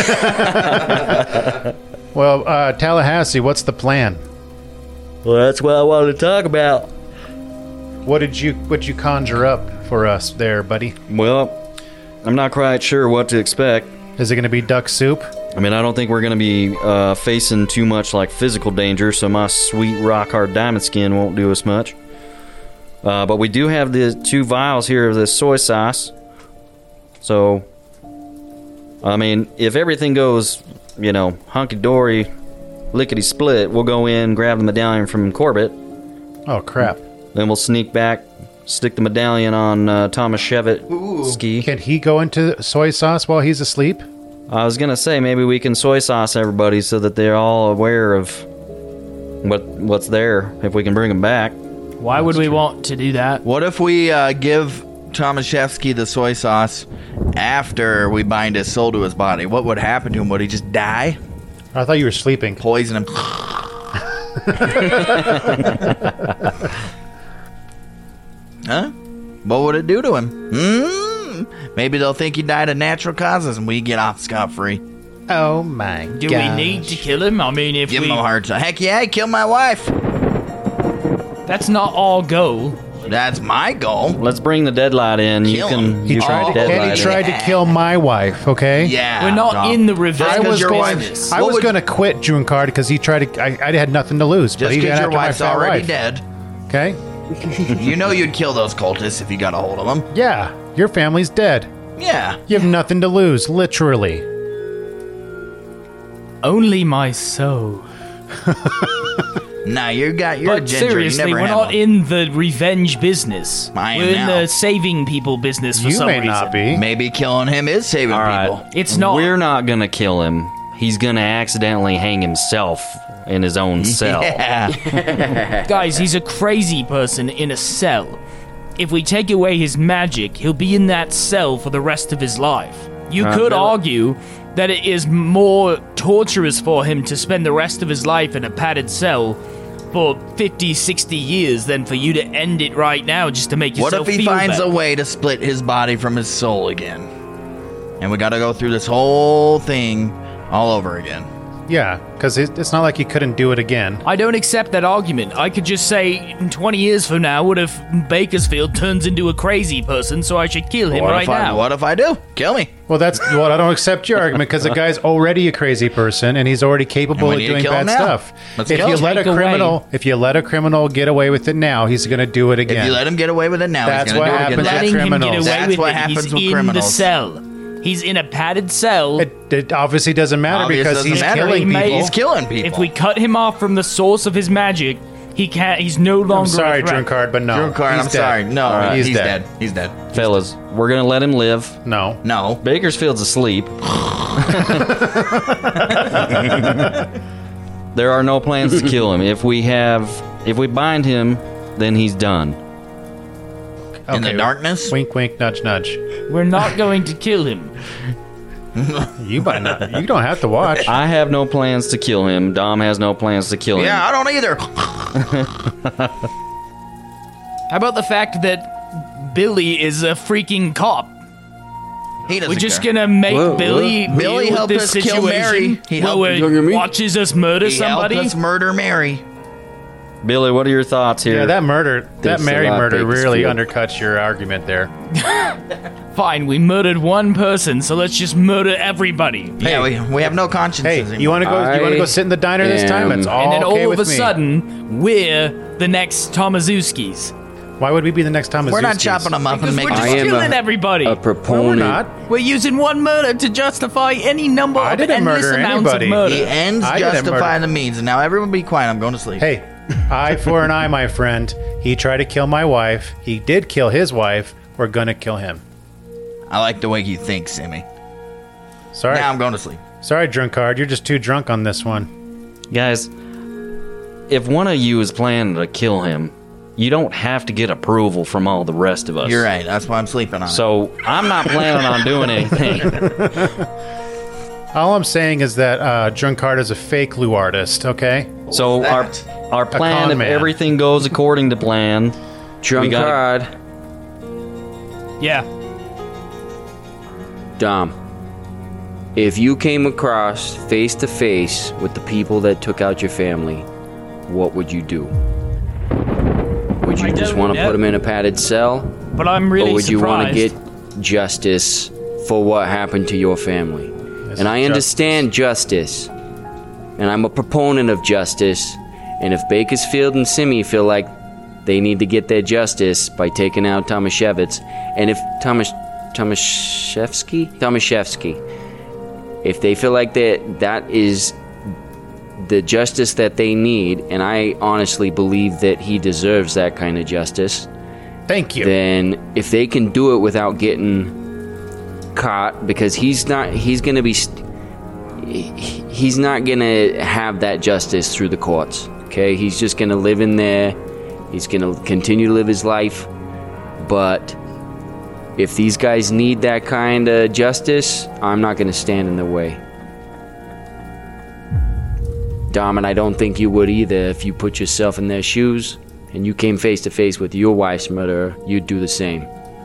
Well, Tallahassee, what's the plan? Well, that's what I wanted to talk about. What you conjure up for us there, buddy? Well, I'm not quite sure what to expect. Is it going to be duck soup? I mean, I don't think we're going to be facing too much like physical danger, so my sweet rock hard diamond skin won't do us much. But we do have the 2 vials here of this soy sauce. So, I mean, if everything goes, hunky-dory, lickety-split, we'll go in, grab the medallion from Corbett. Oh, crap. Then we'll sneak back, stick the medallion on Thomas Shevitsky. Can he go into soy sauce while he's asleep? I was going to say, maybe we can soy sauce everybody so that they're all aware of what's there, if we can bring them back. Why would we want to do that? What if we give Tomaszewski the soy sauce after we bind his soul to his body? What would happen to him? Would he just die? I thought you were sleeping. Poison him. Huh? What would it do to him? Maybe they'll think he died of natural causes and we get off scot-free. Oh my god. Do we need to kill him? I mean, if Give him a hard time. Heck yeah, kill my wife. That's not our goal. That's my goal. Let's bring the deadlight in. He tried to kill my wife, okay? Yeah. We're not in the revenge business. I was going to quit Drunkard because he tried to... I had nothing to lose. Just because your wife's already dead. Okay? You know you'd kill those cultists if you got a hold of them. Yeah. Your family's dead. Yeah. You have nothing to lose, literally. Only my soul. Nah, you're But a ginger. seriously, you never we're had not one. in the revenge business. I am We're in now. the saving people business for You some may reason. not be. Maybe killing him is saving people. It's not. We're not going to kill him. He's going to accidentally hang himself in his own cell. Yeah. Guys, he's a crazy person in a cell. If we take away his magic, he'll be in that cell for the rest of his life. You could argue that it is more torturous for him to spend the rest of his life in a padded cell for 50, 60 years than for you to end it right now just to make yourself feel What if he finds better. a way to split his body from his soul again? And we gotta go through this whole thing all over again. Yeah, because it's not like he couldn't do it again. I don't accept that argument. I could just say, in 20 years from now, what if Bakersfield turns into a crazy person, so I should kill him now? What if I do? Kill me. Well, I don't accept your argument because the guy's already a crazy person and he's already capable of doing bad stuff. Let's kill him. If you let a criminal get away with it now, he's going to do it again. If you let him get away with it now, That's he's what gonna do it happens again. with Letting him criminals. get away That's with what it. happens He's with in criminals. the cell. He's in a padded cell. It obviously doesn't matter Obvious because doesn't he's matter. killing people. He's killing people. If we cut him off from the source of his magic, he can't. He's no longer. I'm sorry, a threat. Drunkard, but no. Drunkard, He's I'm dead. sorry. No, All right, he's dead. He's dead. Fellas, we're going to let him live. No. No. Bakersfield's asleep. There are no plans to kill him. If we bind him, then he's done. In the darkness? Wink, wink, nudge, nudge. We're not going to kill him. You might not. You don't have to watch. I have no plans to kill him. Dom has no plans to kill him. Yeah, I don't either. How about the fact that Billy is a freaking cop? He doesn't We're just care. gonna make Billy Billy deal helped with us this kill Mary. situation He where helped he watches us murder He somebody. helped us murder Mary. Billy, what are your thoughts here? Yeah, that Mary murder really Bakersfield. undercuts your argument there. Fine, we murdered one person, so let's just murder everybody. Yeah, we have no consciences. Hey, you want to go? You want to go sit in the diner this time? It's all And then okay all with of a me. sudden, we're the next Tomaszewskis. Why would we be the next Tomaszewskis? We're not chopping them up Because and we're making. just killing everybody. A proponent. We're using one murder to justify any number I of didn't endless murder amounts anybody. of murder. The ends I didn't justify murder. the means. And now everyone be quiet. I'm going to sleep. Hey, eye for an eye, my friend. He tried to kill my wife. He did kill his wife. We're gonna kill him. I like the way you think, Simmy. Sorry. Now I'm going to sleep. Sorry, Drunkard. You're just too drunk on this one. Guys, if one of you is planning to kill him, you don't have to get approval from all the rest of us. You're right. That's why I'm sleeping on it. So I'm not planning on doing anything. All I'm saying is that Drunkard is a fake Lou artist, okay? So our plan, con if man. everything goes according to plan, Drunkard. Yeah. Dom. If you came across face to face with the people that took out your family, what would you do? Would you I just don't want to know. put them in a padded cell? But I'm really Or would you want to surprised. get justice for what happened to your family. And I understand justice. And I'm a proponent of justice. And if Bakersfield and Simi feel like they need to get their justice by taking out Tomaszewicz, and if Tomaszewski, if they feel like that is the justice that they need, and I honestly believe that he deserves that kind of justice. Thank you. Then if they can do it without getting caught, because he's not gonna have that justice through the courts. Okay, he's just gonna live in there. He's gonna continue to live his life. But if these guys need that kind of justice, I'm not gonna stand in their way. Dom, and I don't think you would either. If you put yourself in their shoes and you came face to face with your wife's murderer, you'd do the same.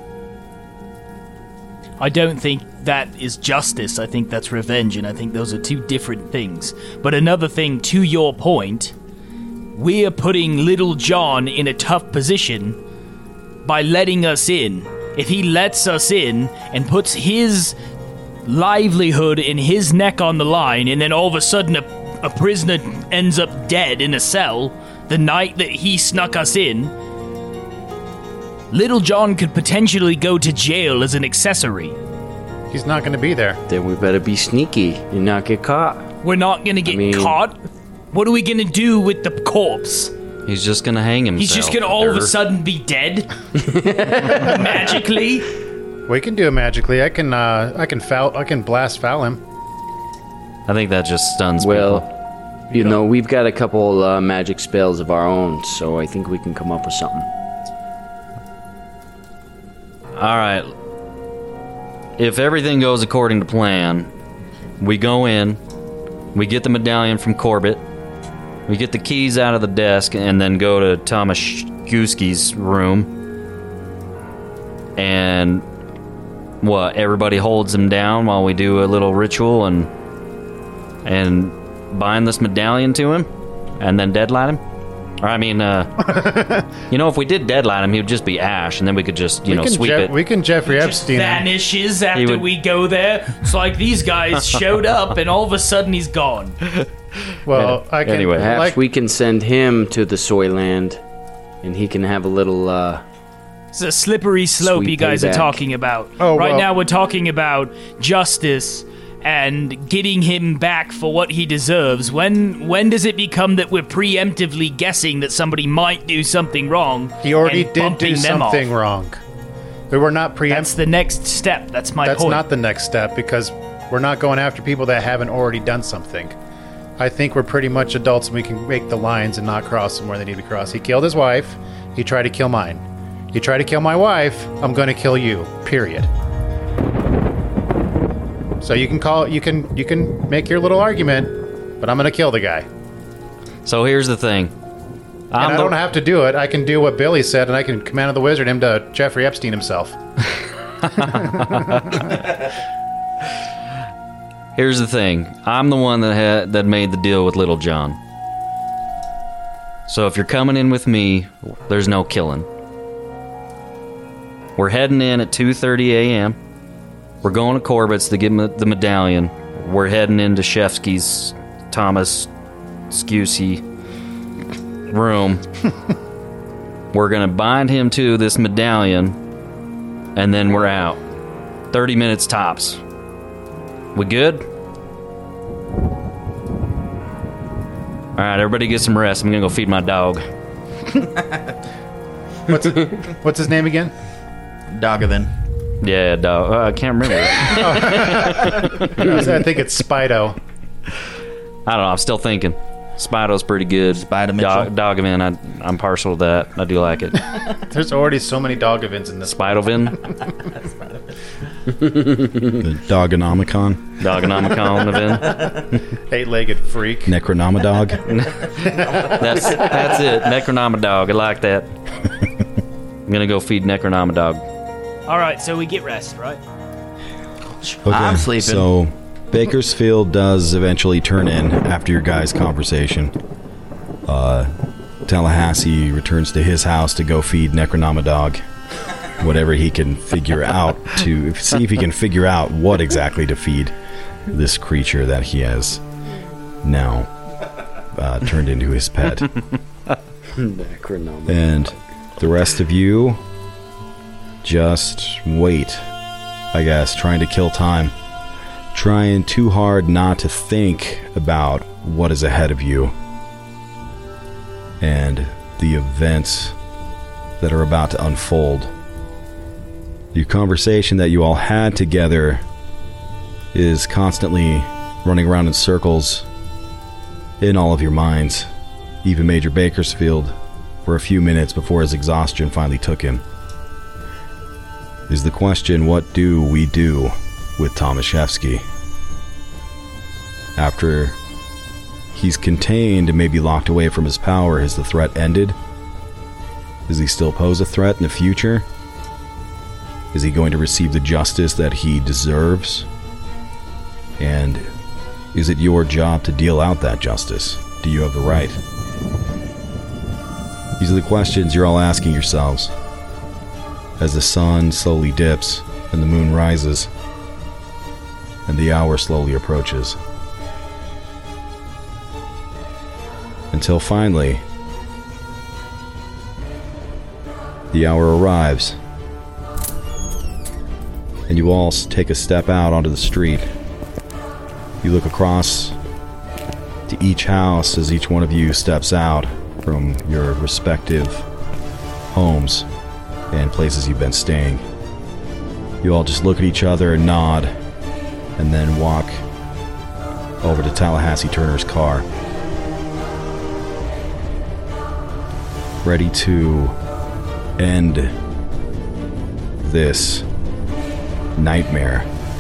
I don't think that is justice. I think that's revenge, and I think those are two different things. But another thing, to your point, we're putting Little John in a tough position by letting us in. If he lets us in and puts his livelihood and his neck on the line, and then all of a sudden a prisoner ends up dead in a cell the night that he snuck us in, Little John could potentially go to jail as an accessory. He's not going to be there. Then we better be sneaky and not get caught. We're not going to get caught? What are we going to do with the corpse? He's just going to hang himself. He's just going to all of a sudden be dead? Magically? We can do it magically. I can blast foul him. I think that just stuns people. You know, we've got a couple magic spells of our own, so I think we can come up with something. All right. If everything goes according to plan, we go in, we get the medallion from Corbett, we get the keys out of the desk, and then go to Tomaszewski's room. And everybody holds him down while we do a little ritual and bind this medallion to him, and then deadlight him. Or if we did deadlight him, he would just be ash, and then we could just, sweep it. We can Jeffrey Epstein him. Vanishes after we go there. It's like these guys showed up, and all of a sudden he's gone. Well, perhaps we can send him to the Soyland, and he can have a little. It's a slippery slope you guys are talking about. Right now, we're talking about justice and getting him back for what he deserves. When does it become that we're preemptively guessing that somebody might do something wrong? He already did do something wrong. We were not preemptive. That's the next step. That's my point. That's not the next step, because we're not going after people that haven't already done something. I think we're pretty much adults and we can make the lines and not cross them where they need to cross. He killed his wife. He tried to kill mine. You try to kill my wife, I'm going to kill you. Period. So you can make your little argument, but I'm going to kill the guy. So here's the thing. I don't have to do it. I can do what Billy said, and I can command of the wizard him to Jeffrey Epstein himself. Here's the thing. I'm the one that made the deal with Little John. So if you're coming in with me, there's no killing. We're heading in at 2:30 a.m. We're going to Corbett's to get the medallion. We're heading into Shefsky's Tomaszewski room. We're going to bind him to this medallion, and then we're out. 30 minutes tops. We good? All right, everybody get some rest. I'm going to go feed my dog. What's his name again? Dogovan. Yeah, dog. I can't remember. I think it's Spido. I don't know. I'm still thinking. Spido's pretty good. Spido Mitchell. Dogovan, I'm partial to that. I do like it. There's already so many Dogovans in this. Spidovan. The Dogonomicon. Dogonomicon event. 8-legged freak. Necronomadog. That's it. Necronomadog. I like that. I'm gonna go feed Necronomadog. All right, so we get rest, right? Okay, I'm sleeping. So Bakersfield does eventually turn in after your guys' conversation. Tallahassee returns to his house to go feed Necronomadog. whatever he can figure out to see if he can figure out what exactly to feed this creature that he has now turned into his pet. And the rest of you just wait, I guess, trying to kill time, trying too hard not to think about what is ahead of you and the events that are about to unfold. The conversation that you all had together is constantly running around in circles in all of your minds. Even Major Bakersfield, for a few minutes before his exhaustion finally took him. Is the question, what do we do with Tomaszewski? After he's contained and maybe locked away from his power, has the threat ended? Does he still pose a threat in the future? Is he going to receive the justice that he deserves? And is it your job to deal out that justice? Do you have the right? These are the questions you're all asking yourselves as the sun slowly dips and the moon rises and the hour slowly approaches. Until finally, the hour arrives and you all take a step out onto the street. You look across to each house as each one of you steps out from your respective homes and places you've been staying. You all just look at each other and nod, and then walk over to Tallahassee Turner's car, ready to end this nightmare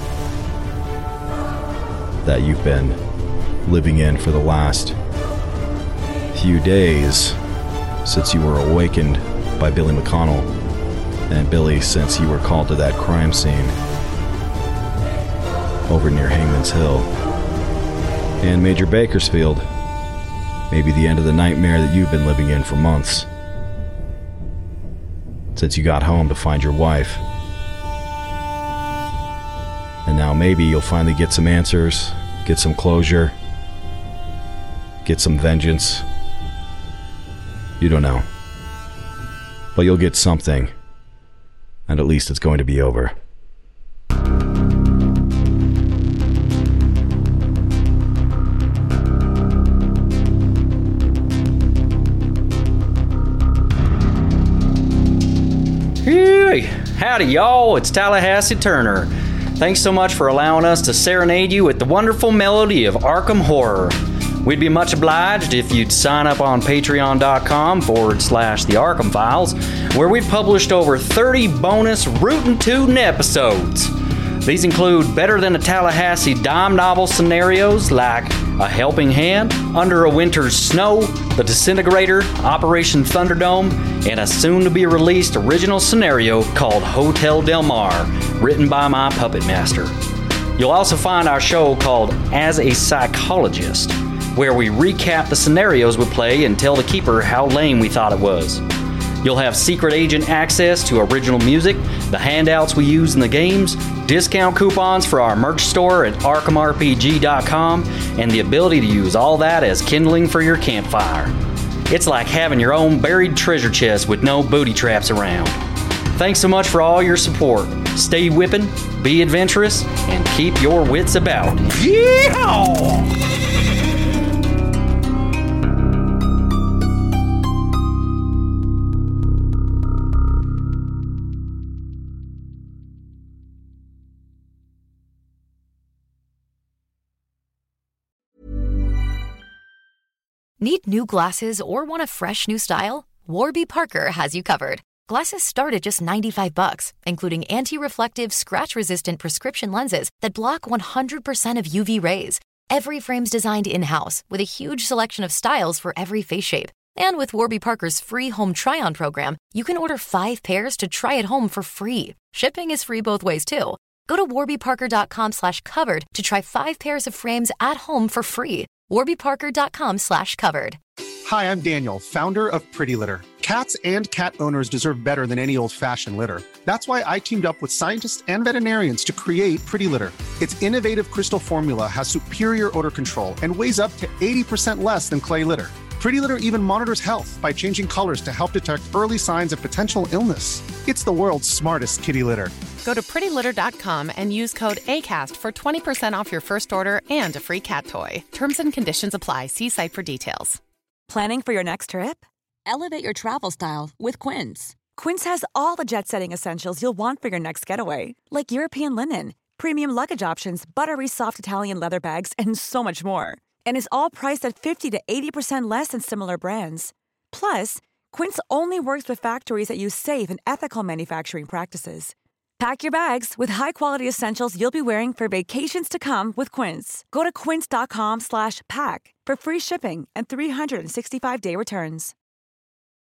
that you've been living in for the last few days since you were awakened by Billy McConnell, and Billy, since you were called to that crime scene over near Hangman's Hill. And Major Bakersfield, maybe the end of the nightmare that you've been living in for months, since you got home to find your wife. And now maybe you'll finally get some answers, get some closure, get some vengeance. You don't know. But you'll get something. And at least it's going to be over. Hey, howdy y'all, it's Tallahassee Turner. Thanks so much for allowing us to serenade you with the wonderful melody of Arkham Horror. We'd be much obliged if you'd sign up on patreon.com/The Arkham Files, where we've published over 30 bonus Rootin' Tootin' episodes. These include Better Than a Tallahassee dime novel scenarios like A Helping Hand, Under a Winter's Snow, The Disintegrator, Operation Thunderdome, and a soon-to-be-released original scenario called Hotel Del Mar, written by my puppet master. You'll also find our show called As a Psychologist, where we recap the scenarios we play and tell the keeper how lame we thought it was. You'll have secret agent access to original music, the handouts we use in the games, discount coupons for our merch store at ArkhamRPG.com, and the ability to use all that as kindling for your campfire. It's like having your own buried treasure chest with no booty traps around. Thanks so much for all your support. Stay whippin', be adventurous, and keep your wits about. Yeah! Need new glasses or want a fresh new style? Warby Parker has you covered. Glasses start at just $95, including anti-reflective, scratch-resistant prescription lenses that block 100% of UV rays. Every frame's designed in-house with a huge selection of styles for every face shape. And with Warby Parker's free home try-on program, you can order 5 pairs to try at home for free. Shipping is free both ways, too. Go to warbyparker.com/covered to try 5 pairs of frames at home for free. warbyparker.com/covered. Hi, I'm Daniel, founder of Pretty Litter. Cats and cat owners deserve better than any old-fashioned litter. That's why I teamed up with scientists and veterinarians to create Pretty Litter. Its innovative crystal formula has superior odor control and weighs up to 80% less than clay litter. Pretty Litter even monitors health by changing colors to help detect early signs of potential illness. It's the world's smartest kitty litter. Go to prettylitter.com and use code ACAST for 20% off your first order and a free cat toy. Terms and conditions apply. See site for details. Planning for your next trip? Elevate your travel style with Quince. Quince has all the jet-setting essentials you'll want for your next getaway, like European linen, premium luggage options, buttery soft Italian leather bags, and so much more. And is all priced at 50 to 80% less than similar brands. Plus, Quince only works with factories that use safe and ethical manufacturing practices. Pack your bags with high-quality essentials you'll be wearing for vacations to come with Quince. Go to quince.com/pack for free shipping and 365-day returns.